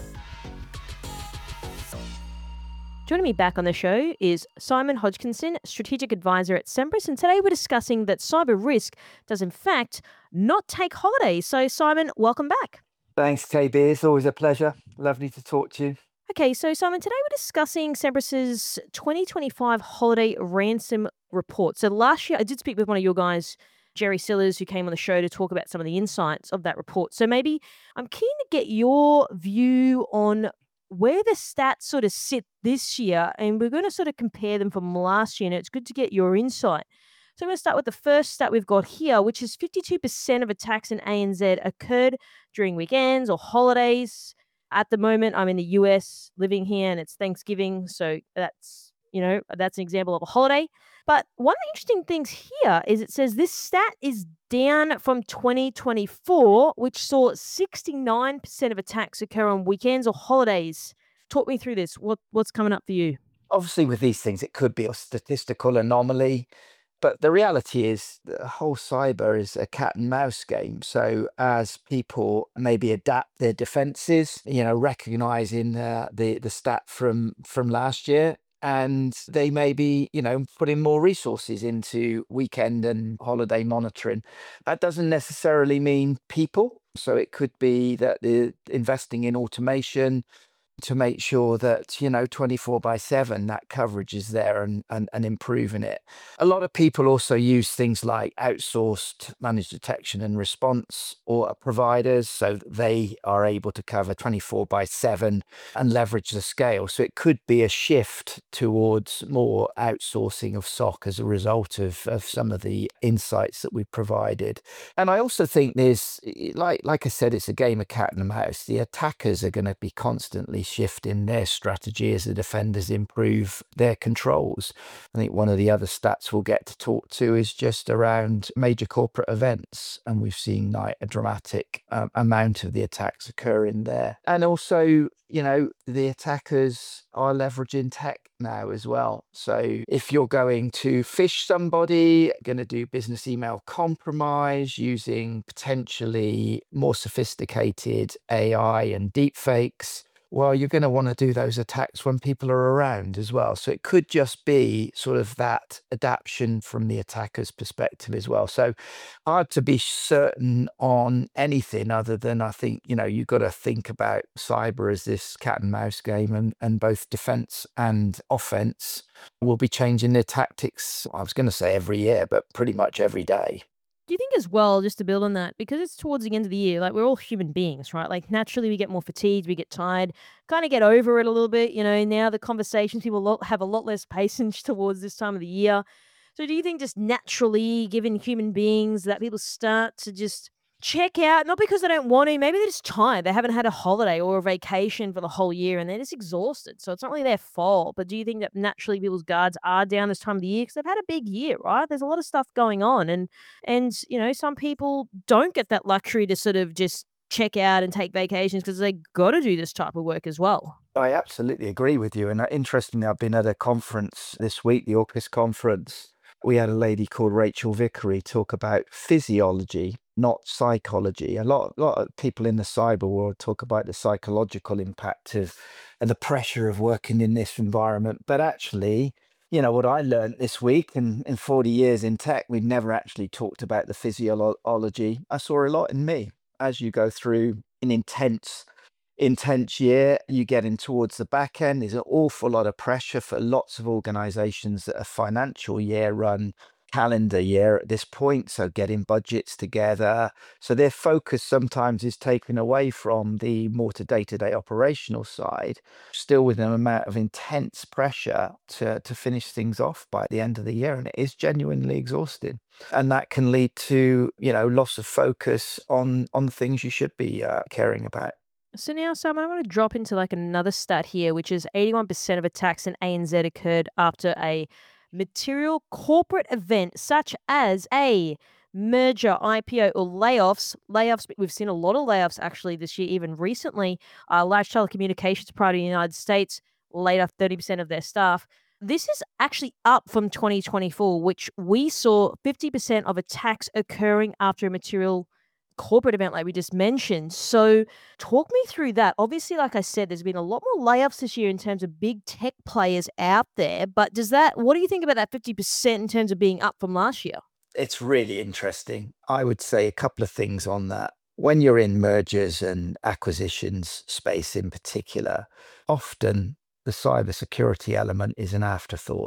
[SPEAKER 1] Joining me back on the show is Simon Hodgkinson, Strategic Advisor at Sembris, and today we're discussing that cyber risk does in fact not take holidays. So Simon, welcome back.
[SPEAKER 4] Thanks, KB. It's always a pleasure. Lovely to talk to you.
[SPEAKER 1] Okay, so Simon, today we're discussing Sembris's 2025 holiday ransom report. So last year I did speak with one of your guys Jerry Sillers, who came on the show to talk about some of the insights of that report. So maybe I'm keen to get your view on where the stats sort of sit this year, and we're going to sort of compare them from last year, and it's good to get your insight. So I'm going to start with the first stat we've got here, which is 52% of attacks in ANZ occurred during weekends or holidays. At the moment, I'm in the US living here and it's Thanksgiving. So that's an example of a holiday. But one of the interesting things here is it says this stat is down from 2024, which saw 69% of attacks occur on weekends or holidays. Talk me through this. What's coming up for you?
[SPEAKER 4] Obviously, with these things, it could be a statistical anomaly. But the reality is the whole cyber is a cat and mouse game. So as people maybe adapt their defenses, recognizing the stat from last year, and they may be, putting more resources into weekend and holiday monitoring. That doesn't necessarily mean people. So it could be that they're investing in automation to make sure that 24/7 that coverage is there and improving it. A lot of people also use things like outsourced managed detection and response or providers, so that they are able to cover 24/7 and leverage the scale. So it could be a shift towards more outsourcing of SOC as a result of some of the insights that we've provided. And I also think there's, like I said, it's a game of cat and mouse. The attackers are going to be constantly shifting their strategy as the defenders improve their controls. I think one of the other stats we'll get to talk to is just around major corporate events, and we've seen a dramatic amount of the attacks occurring there. And also, the attackers are leveraging tech now as well. So if you're going to phish somebody, going to do business email compromise using potentially more sophisticated AI and deepfakes, well, you're going to want to do those attacks when people are around as well. So it could just be sort of that adaptation from the attacker's perspective as well. So hard to be certain on anything other than I think, you've got to think about cyber as this cat and mouse game, and both defense and offense will be changing their tactics. I was going to say every year, but pretty much every day.
[SPEAKER 1] Do you think as well, just to build on that, because it's towards the end of the year, like we're all human beings, right? Like naturally we get more fatigued, we get tired, kind of get over it a little bit. Now the conversations, people have a lot less patience towards this time of the year. So do you think just naturally, given human beings, that people start to just check out, not because they don't want to, maybe they're just tired. They haven't had a holiday or a vacation for the whole year and they're just exhausted. So it's not really their fault. But do you think that naturally people's guards are down this time of the year? Because they've had a big year, right? There's a lot of stuff going on. And some people don't get that luxury to sort of just check out and take vacations because they got to do this type of work as well.
[SPEAKER 4] I absolutely agree with you. And interestingly, I've been at a conference this week, the AUKUS conference. We had a lady called Rachel Vickery talk about physiology, not psychology. A lot of people in the cyber world talk about the psychological impact of and the pressure of working in this environment. But actually, what I learned this week, and in 40 years in tech, we've never actually talked about the physiology. I saw a lot in me as you go through an intense year, you get in towards the back end. There's an awful lot of pressure for lots of organizations that are financial year run calendar year at this point, so getting budgets together. So their focus sometimes is taken away from the more to day-to-day operational side, still with an amount of intense pressure to finish things off by the end of the year, and it is genuinely exhausting. And that can lead to loss of focus on things you should be caring about.
[SPEAKER 1] So now, Sam, I want to drop into like another stat here, which is 81% of attacks in ANZ occurred after a material corporate event, such as a merger, IPO, or layoffs. We've seen a lot of layoffs actually this year, even recently. Large telecommunications provider in the United States laid off 30% of their staff. This is actually up from 2024, which we saw 50% of attacks occurring after a material corporate event like we just mentioned. So talk me through that. Obviously, like I said, there's been a lot more layoffs this year in terms of big tech players out there. But what do you think about that 50% in terms of being up from last year?
[SPEAKER 4] It's really interesting. I would say a couple of things on that. When you're in mergers and acquisitions space in particular, often the cybersecurity element is an afterthought.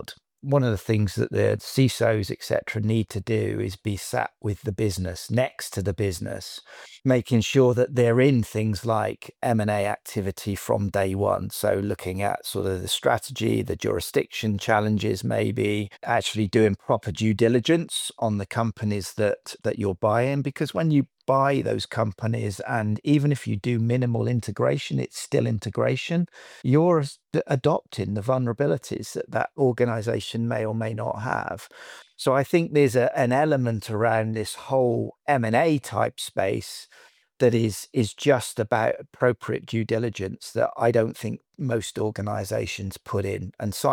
[SPEAKER 4] one of the things that the CISOs, etc., need to do is be sat with the business, next to the business, making sure that they're in things like M&A activity from day one. So looking at sort of the strategy, the jurisdiction challenges, maybe actually doing proper due diligence on the companies that you're buying, because when you buy those companies, and even if you do minimal integration, it's still integration. You're adopting the vulnerabilities that that organization may or may not have. So I think there's an element around this whole M&A type space that is just about appropriate due diligence that I don't think most organizations put in. And so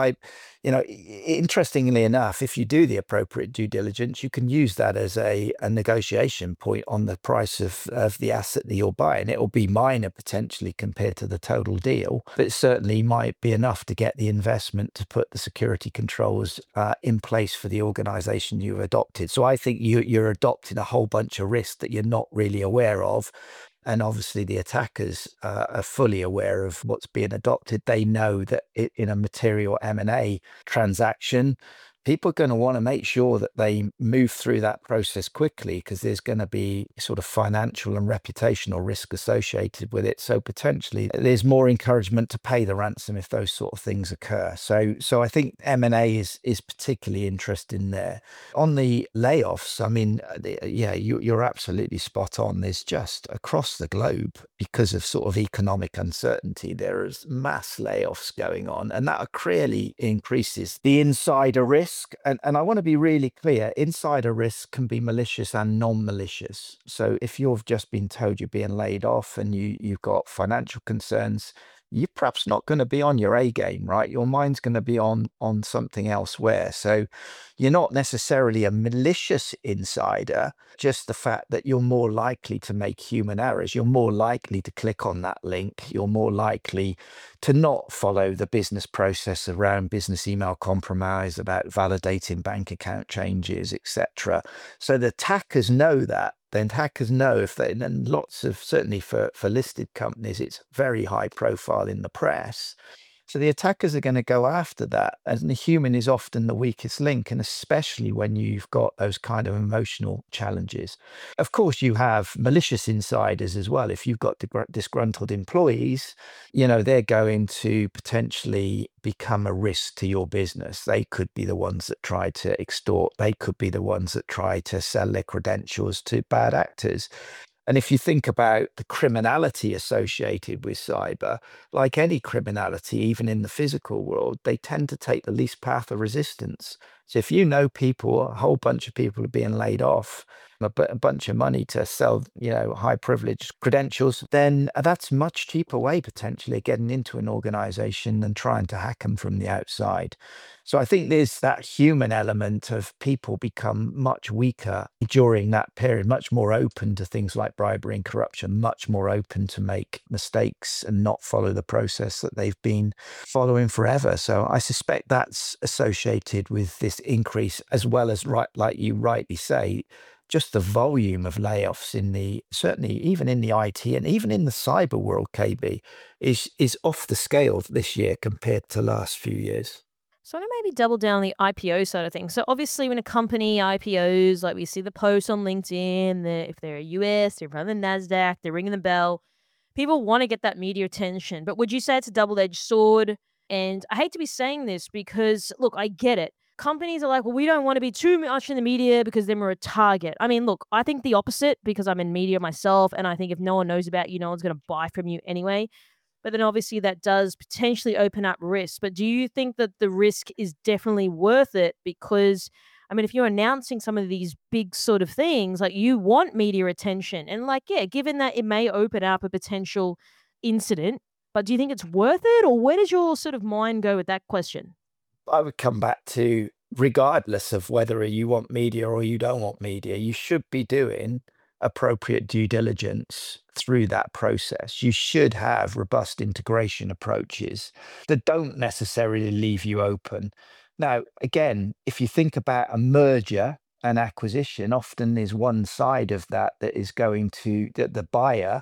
[SPEAKER 4] interestingly enough, if you do the appropriate due diligence, you can use that as a negotiation point on the price of the asset that you're buying. It will be minor potentially compared to the total deal, but it certainly might be enough to get the investment to put the security controls in place for the organization you've adopted. So I think you're adopting a whole bunch of risks that you're not really aware of. And obviously the attackers are fully aware of what's being adopted. They know that in a material M&A transaction, people are going to want to make sure that they move through that process quickly, because there's going to be sort of financial and reputational risk associated with it. So potentially there's more encouragement to pay the ransom if those sort of things occur. So I think M&A is particularly interesting there. On the layoffs, I mean, you're absolutely spot on. There's just across the globe, because of sort of economic uncertainty, there is mass layoffs going on, and that clearly increases the insider risk. And I want to be really clear, insider risk can be malicious and non-malicious. So if you've just been told you're being laid off and you've got financial concerns, you're perhaps not going to be on your A game, right? Your mind's going to be on something elsewhere. So you're not necessarily a malicious insider, just the fact that you're more likely to make human errors. You're more likely to click on that link. You're more likely to not follow the business process around business email compromise, about validating bank account changes, etc. So the attackers know that. Then hackers know if they, and lots of, certainly for listed companies, it's very high profile in the press. So the attackers are going to go after that. And the human is often the weakest link, and especially when you've got those kind of emotional challenges. Of course, you have malicious insiders as well. If you've got disgruntled employees, they're going to potentially become a risk to your business. They could be the ones that try to extort. They could be the ones that try to sell their credentials to bad actors. And if you think about the criminality associated with cyber, like any criminality, even in the physical world, they tend to take the least path of resistance. So if you know people, a whole bunch of people are being laid off, a bunch of money to sell, high privileged credentials, then that's a much cheaper way potentially of getting into an organization than trying to hack them from the outside. So I think there's that human element of people become much weaker during that period, much more open to things like bribery and corruption, much more open to make mistakes and not follow the process that they've been following forever. So I suspect that's associated with this increase, as well as, right, like you rightly say, just the volume of layoffs certainly even in the IT and even in the cyber world, KB, is off the scale this year compared to last few years.
[SPEAKER 1] So I want to maybe double down on the IPO side of things. So obviously when a company IPOs, like we see the posts on LinkedIn, if they're US, they're from the NASDAQ, they're ringing the bell, people want to get that media attention. But would you say it's a double-edged sword? And I hate to be saying this because, look, I get it. Companies are like, well, we don't want to be too much in the media because then we're a target. I mean, look, I think the opposite, because I'm in media myself, and I think if no one knows about you, no one's going to buy from you anyway. But then obviously that does potentially open up risk. But do you think that the risk is definitely worth it? Because, I mean, if you're announcing some of these big sort of things, like you want media attention. And given that it may open up a potential incident, but do you think it's worth it? Or where does your sort of mind go with that question?
[SPEAKER 4] I would come back to, regardless of whether you want media or you don't want media, you should be doing appropriate due diligence through that process. You should have robust integration approaches that don't necessarily leave you open. Now, again, if you think about a merger and acquisition, often there's one side of that is going to the buyer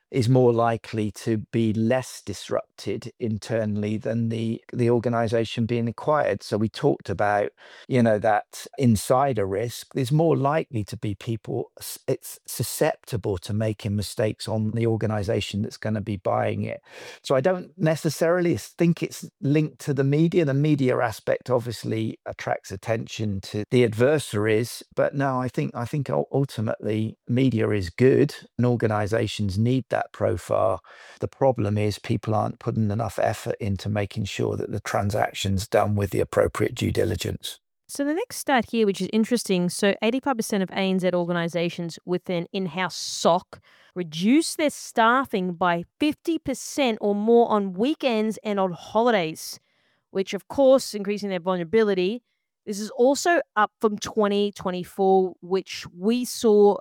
[SPEAKER 4] is more likely to be less disrupted internally than the organization being acquired. So we talked about, that insider risk. There's more likely to be people, it's susceptible to making mistakes on the organization that's going to be buying it. So I don't necessarily think it's linked to the media. The media aspect obviously attracts attention to the adversaries, but no, I think ultimately media is good and organizations need that profile. The problem is people aren't putting enough effort into making sure that the transaction's done with the appropriate due diligence.
[SPEAKER 1] So the next stat here, which is interesting, so 85% of ANZ organisations with an in-house SOC reduce their staffing by 50% or more on weekends and on holidays, which of course increasing their vulnerability. This is also up from 2024, which we saw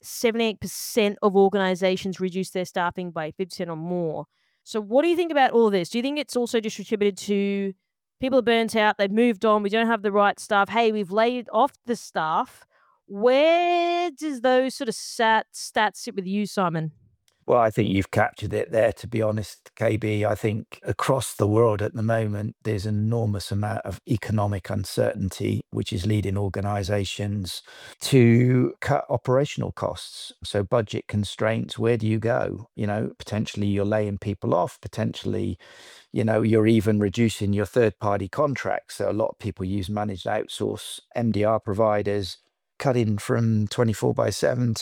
[SPEAKER 1] 78% of organisations reduce their staffing by 50% or more. So what do you think about all this? Do you think it's also just attributed to people are burnt out, they've moved on, we don't have the right staff, hey, we've laid off the staff? Where does those sort of stats sit with you, Simon?
[SPEAKER 4] Well, I think you've captured it there, to be honest, KB. I think across the world at the moment, there's an enormous amount of economic uncertainty, which is leading organizations to cut operational costs. So, budget constraints, where do you go? Potentially you're laying people off, potentially, you're even reducing your third party contracts. So, a lot of people use managed outsource MDR providers, cutting from 24/7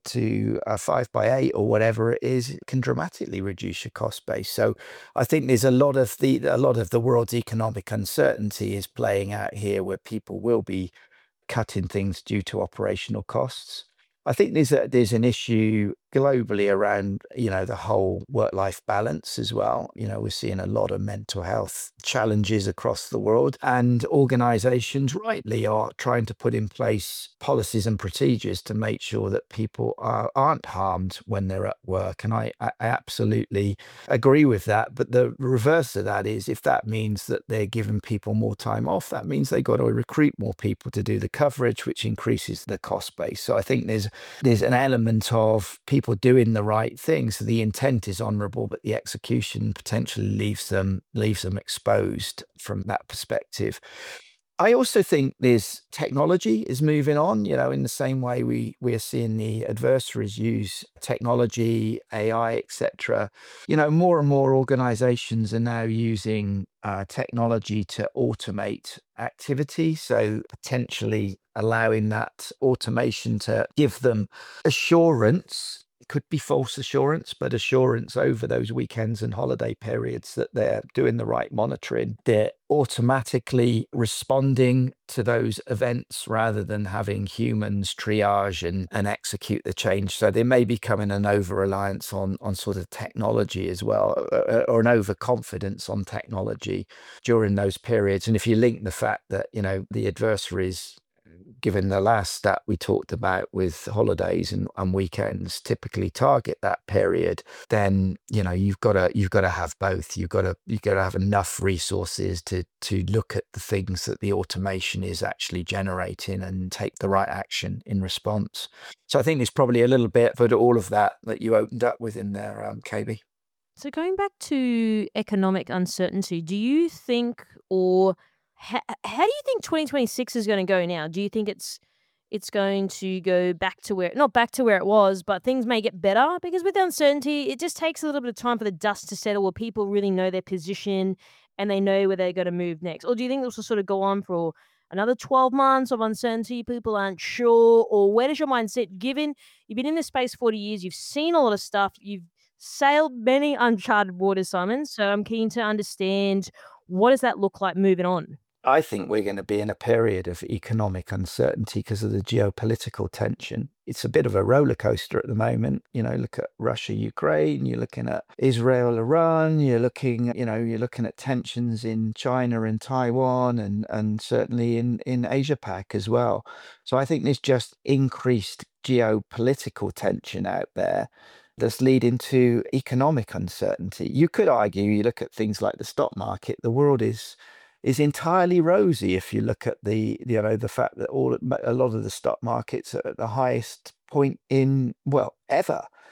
[SPEAKER 4] to 5/8 or whatever it is, it can dramatically reduce your cost base. So I think there's a lot of the world's economic uncertainty is playing out here, where people will be cutting things due to operational costs. I think there's an issue globally around, the whole work-life balance as well. We're seeing a lot of mental health challenges across the world, and organizations rightly are trying to put in place policies and procedures to make sure that people aren't harmed when they're at work. And I absolutely agree with that. But the reverse of that is, if that means that they're giving people more time off, that means they've got to recruit more people to do the coverage, which increases the cost base. So I think there's an element of people doing the right thing. So the intent is honorable, but the execution potentially leaves them exposed from that perspective. I also think there's technology is moving on, in the same way we are seeing the adversaries use technology, AI, etc. More and more organizations are now using technology to automate activity. So potentially allowing that automation to give them assurance. It could be false assurance, but assurance over those weekends and holiday periods that they're doing the right monitoring. They're automatically responding to those events rather than having humans triage and execute the change. So there may be coming an over-reliance on sort of technology as well, or an overconfidence on technology during those periods. And if you link the fact that, the adversaries, given the last stat we talked about with holidays and weekends, typically target that period, then you've got to have both. You've got to have enough resources to look at the things that the automation is actually generating and take the right action in response. So I think there's probably a little bit for all of that you opened up with in there, KB.
[SPEAKER 1] So going back to economic uncertainty, do you think, or how do you think 2026 is going to go now? Do you think it's going to go back to not back to where it was, but things may get better? Because with uncertainty, it just takes a little bit of time for the dust to settle, where people really know their position and they know where they're going to move next. Or do you think this will sort of go on for another 12 months of uncertainty? People aren't sure. Or where does your mind sit? Given you've been in this space 40 years, you've seen a lot of stuff, you've sailed many uncharted waters, Simon. So I'm keen to understand, what does that look like moving on?
[SPEAKER 4] I think we're going to be in a period of economic uncertainty because of the geopolitical tension. It's a bit of a roller coaster at the moment. Look at Russia, Ukraine, you're looking at Israel, Iran, you're looking at tensions in China and Taiwan, and certainly in Asia Pac as well. So I think there's just increased geopolitical tension out there that's leading to economic uncertainty. You could argue, you look at things like the stock market, the world is entirely rosy if you look at the fact that a lot of the stock markets are at the highest point in ever.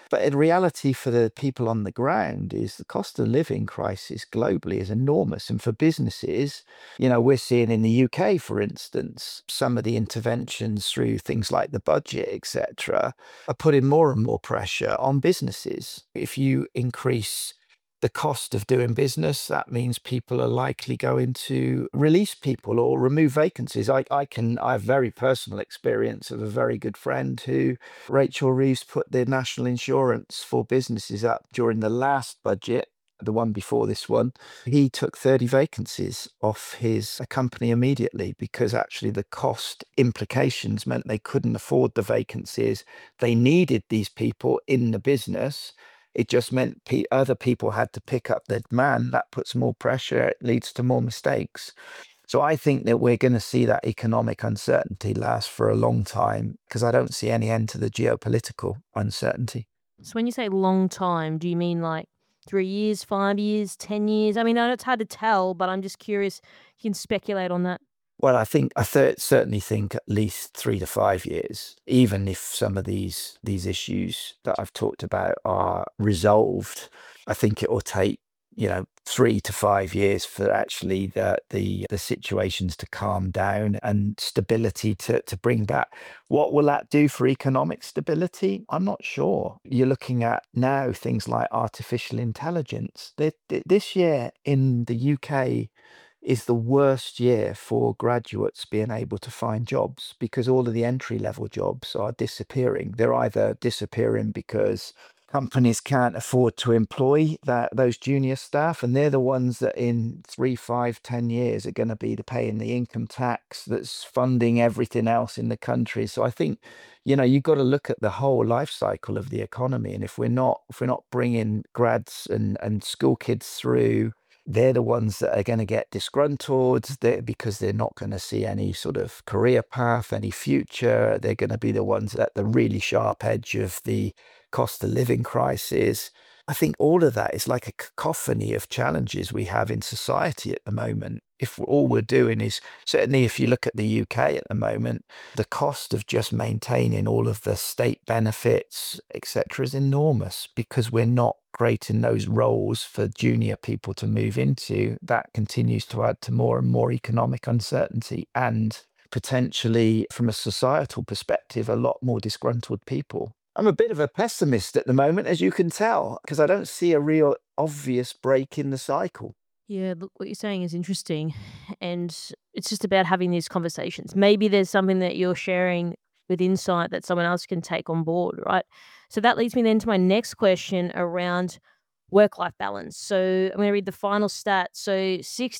[SPEAKER 4] But in reality, for the people on the ground, is the cost of living crisis globally is enormous. And for businesses, we're seeing in the UK, for instance, some of the interventions through things like the budget, etc., are putting more and more pressure on businesses. If you increase the cost of doing business, that means people are likely going to release people or remove vacancies. I have very personal experience of a very good friend who, Rachel Reeves, put the national insurance for businesses up during the last budget, the one before this one. He took 30 vacancies off his company immediately because actually the cost implications meant they couldn't afford the vacancies. They needed these people in the business. It just meant other people had to pick up the demand. That puts more pressure. It leads to more mistakes. So I think that we're going to see that economic uncertainty last for a long time because I don't see any end to the geopolitical uncertainty.
[SPEAKER 1] So when you say long time, do you mean like 3 years, 5 years, 10 years? I mean, I know it's hard to tell, but I'm just curious. You can speculate on that.
[SPEAKER 4] Well, certainly think at least 3 to 5 years, even if some of these issues that I've talked about are resolved. I think it will take 3 to 5 years for actually the situations to calm down and stability to bring back. What will that do for economic stability? I'm not sure. You're looking at now things like artificial intelligence. This year in the UK is the worst year for graduates being able to find jobs because all of the entry level jobs are disappearing. They're either disappearing because companies can't afford to employ those junior staff, and they're the ones that in 3, 5, 10 years are going to be paying the income tax that's funding everything else in the country. So I think you've got to look at the whole life cycle of the economy, and if we're not bringing grads and school kids through, they're the ones that are going to get disgruntled because they're not going to see any sort of career path, any future. They're going to be the ones at the really sharp edge of the cost of living crisis. I think all of that is like a cacophony of challenges we have in society at the moment. If all we're doing is, certainly if you look at the UK at the moment, the cost of just maintaining all of the state benefits, etc., is enormous because we're not creating those roles for junior people to move into. That continues to add to more and more economic uncertainty and potentially, from a societal perspective, a lot more disgruntled people. I'm a bit of a pessimist at the moment, as you can tell, because I don't see a real obvious break in the cycle.
[SPEAKER 1] Yeah, look, what you're saying is interesting. And it's just about having these conversations. Maybe there's something that you're sharing with insight that someone else can take on board, right? So that leads me then to my next question around work life balance. So I'm going to read the final stat. So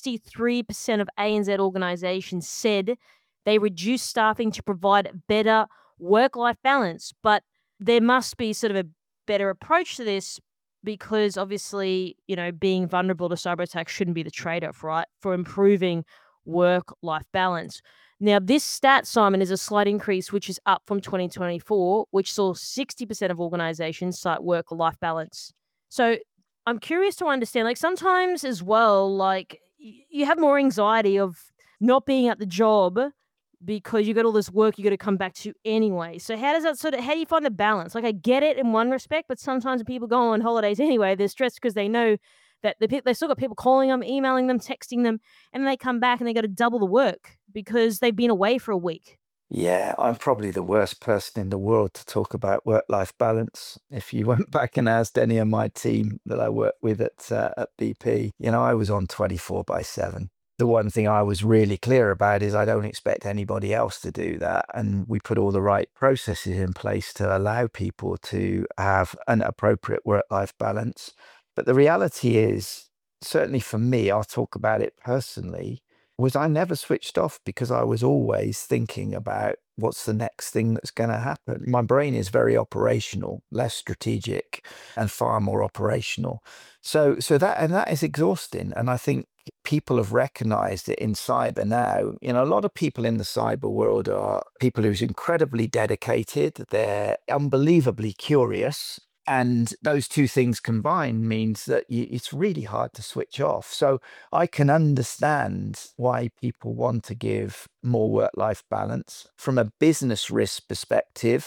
[SPEAKER 1] 63% of ANZ organizations said they reduced staffing to provide better work life balance. But there must be sort of a better approach to this because obviously, being vulnerable to cyber attacks shouldn't be the trade-off, right? For improving work-life balance. Now, this stat, Simon, is a slight increase, which is up from 2024, which saw 60% of organizations cite work-life balance. So I'm curious to understand, like sometimes as well, like you have more anxiety of not being at the job because you got all this work you got to come back to anyway. So how do you find the balance? Like I get it in one respect, but sometimes when people go on holidays anyway, they're stressed because they know that they still got people calling them, emailing them, texting them, and then they come back and they got to double the work because they've been away for a week.
[SPEAKER 4] Yeah, I'm probably the worst person in the world to talk about work-life balance. If you went back and asked any of my team that I work with at BP, I was on 24/7. The one thing I was really clear about is I don't expect anybody else to do that. And we put all the right processes in place to allow people to have an appropriate work-life balance. But the reality is, certainly for me, I'll talk about it personally, was I never switched off because I was always thinking about what's the next thing that's going to happen. My brain is very operational, less strategic and far more operational. So that is exhausting. And I think people have recognized it in cyber now. A lot of people in the cyber world are people who's incredibly dedicated. They're unbelievably curious. And those two things combined means that it's really hard to switch off. So I can understand why people want to give more work-life balance. From a business risk perspective,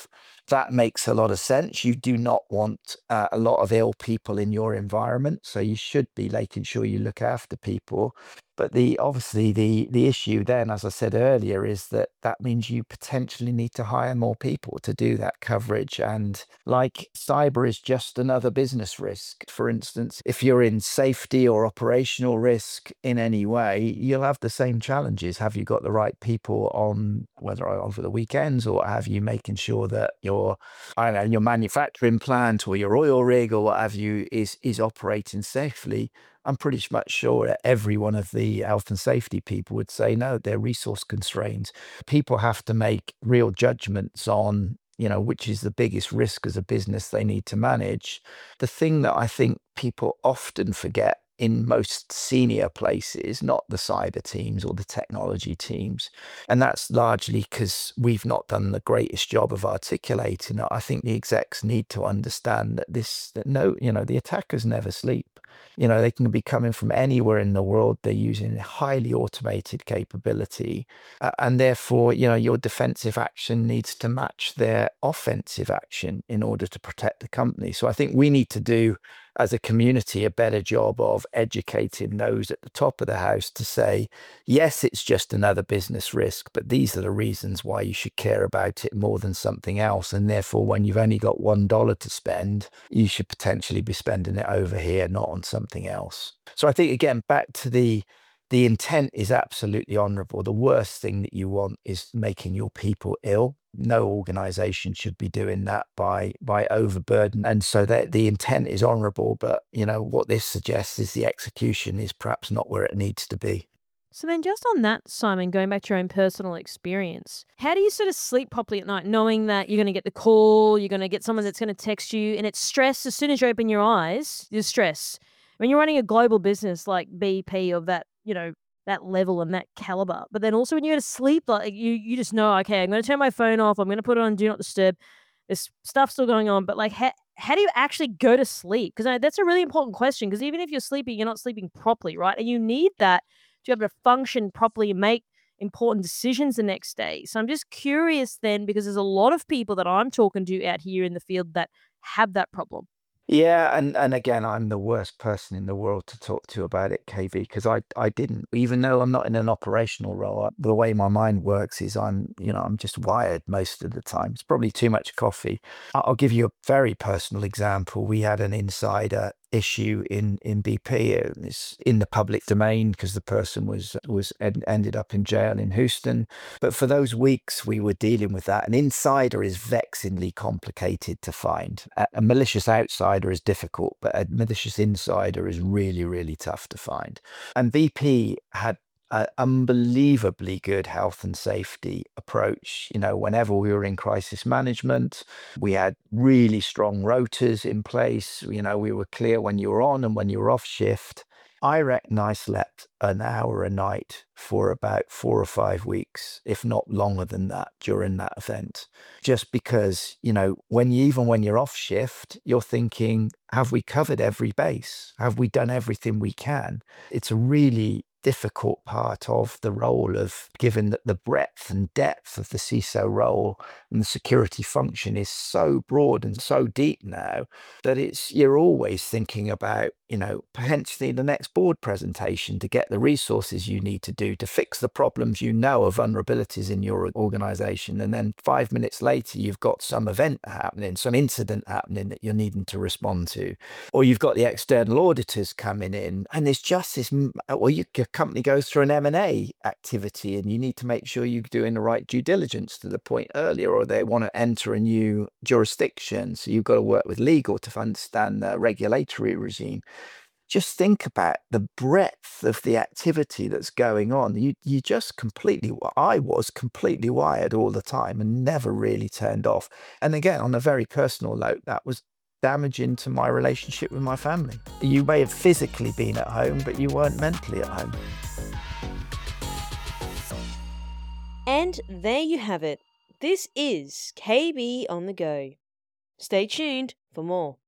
[SPEAKER 4] That makes a lot of sense. You do not want a lot of ill people in your environment, so you should be making sure you look after people. But obviously the issue then, as I said earlier, is that means you potentially need to hire more people to do that coverage. And like cyber is just another business risk. For instance, if you're in safety or operational risk in any way, you'll have the same challenges. Have you got the right people on, whether over the weekends, or have you making sure that I don't know, your manufacturing plant or your oil rig or what have you is operating safely? I'm pretty much sure that every one of the health and safety people would say, no, they're resource constrained. People have to make real judgments on, which is the biggest risk as a business they need to manage. The thing that I think people often forget in most senior places, not the cyber teams or the technology teams, and that's largely because we've not done the greatest job of articulating it. I think the execs need to understand the attackers never sleep. They can be coming from anywhere in the world. They're using highly automated capability. And therefore, your defensive action needs to match their offensive action in order to protect the company. So I think we need to do, as a community, a better job of educating those at the top of the house to say, yes, it's just another business risk, but these are the reasons why you should care about it more than something else. And therefore, when you've only got $1 to spend, you should potentially be spending it over here, not on something else. So I think, again, back to the intent is absolutely honorable. The worst thing that you want is making your people ill. No organization should be doing that by overburden. And so that the intent is honorable, but what this suggests is the execution is perhaps not where it needs to be.
[SPEAKER 1] So then just on that, Simon, going back to your own personal experience, how do you sort of sleep properly at night knowing that you're going to get the call, you're going to get someone that's going to text you, and it's stress as soon as you open your eyes, there's stress. When you're running a global business like BP of that, that level and that caliber, but then also when you go to sleep, like you just know, okay, I'm going to turn my phone off, I'm going to put it on Do Not Disturb. There's stuff still going on, but like how do you actually go to sleep? Because that's a really important question, because even if you're sleeping, you're not sleeping properly, right? And you need that to be able to function properly and make important decisions the next day. So I'm just curious then, because there's a lot of people that I'm talking to out here in the field that have that problem.
[SPEAKER 4] Yeah, and again, I'm the worst person in the world to talk to about it, KV, because I didn't, even though I'm not in an operational role, the way my mind works is I'm just wired most of the time. It's probably too much coffee. I'll give you a very personal example. We had an insider issue in BP. It's in the public domain because the person ended up in jail in Houston. But for those weeks we were dealing with that. An insider is vexingly complicated to find. A malicious outsider is difficult, but a malicious insider is really, really tough to find. And BP had an unbelievably good health and safety approach. Whenever we were in crisis management, we had really strong rotas in place. We were clear when you were on and when you were off shift. I reckon I slept an hour a night for about 4 or 5 weeks, if not longer than that, during that event. Just because, when you're off shift, you're thinking, have we covered every base? Have we done everything we can? It's a really difficult part of the role of, given that the breadth and depth of the CISO role and the security function is so broad and so deep now, that you're always thinking about, potentially the next board presentation to get the resources you need to do to fix the problems of vulnerabilities in your organization. And then 5 minutes later, you've got some event happening, some incident happening that you're needing to respond to. Or you've got the external auditors coming in, and there's just this, or your company goes through an M&A activity and you need to make sure you're doing the right due diligence to the point earlier, or they want to enter a new jurisdiction. So you've got to work with legal to understand the regulatory regime. Just think about the breadth of the activity that's going on. I was completely wired all the time and never really turned off. And again, on a very personal note, that was damaging to my relationship with my family. You may have physically been at home, but you weren't mentally at home.
[SPEAKER 1] And there you have it. This is KB on the Go. Stay tuned for more.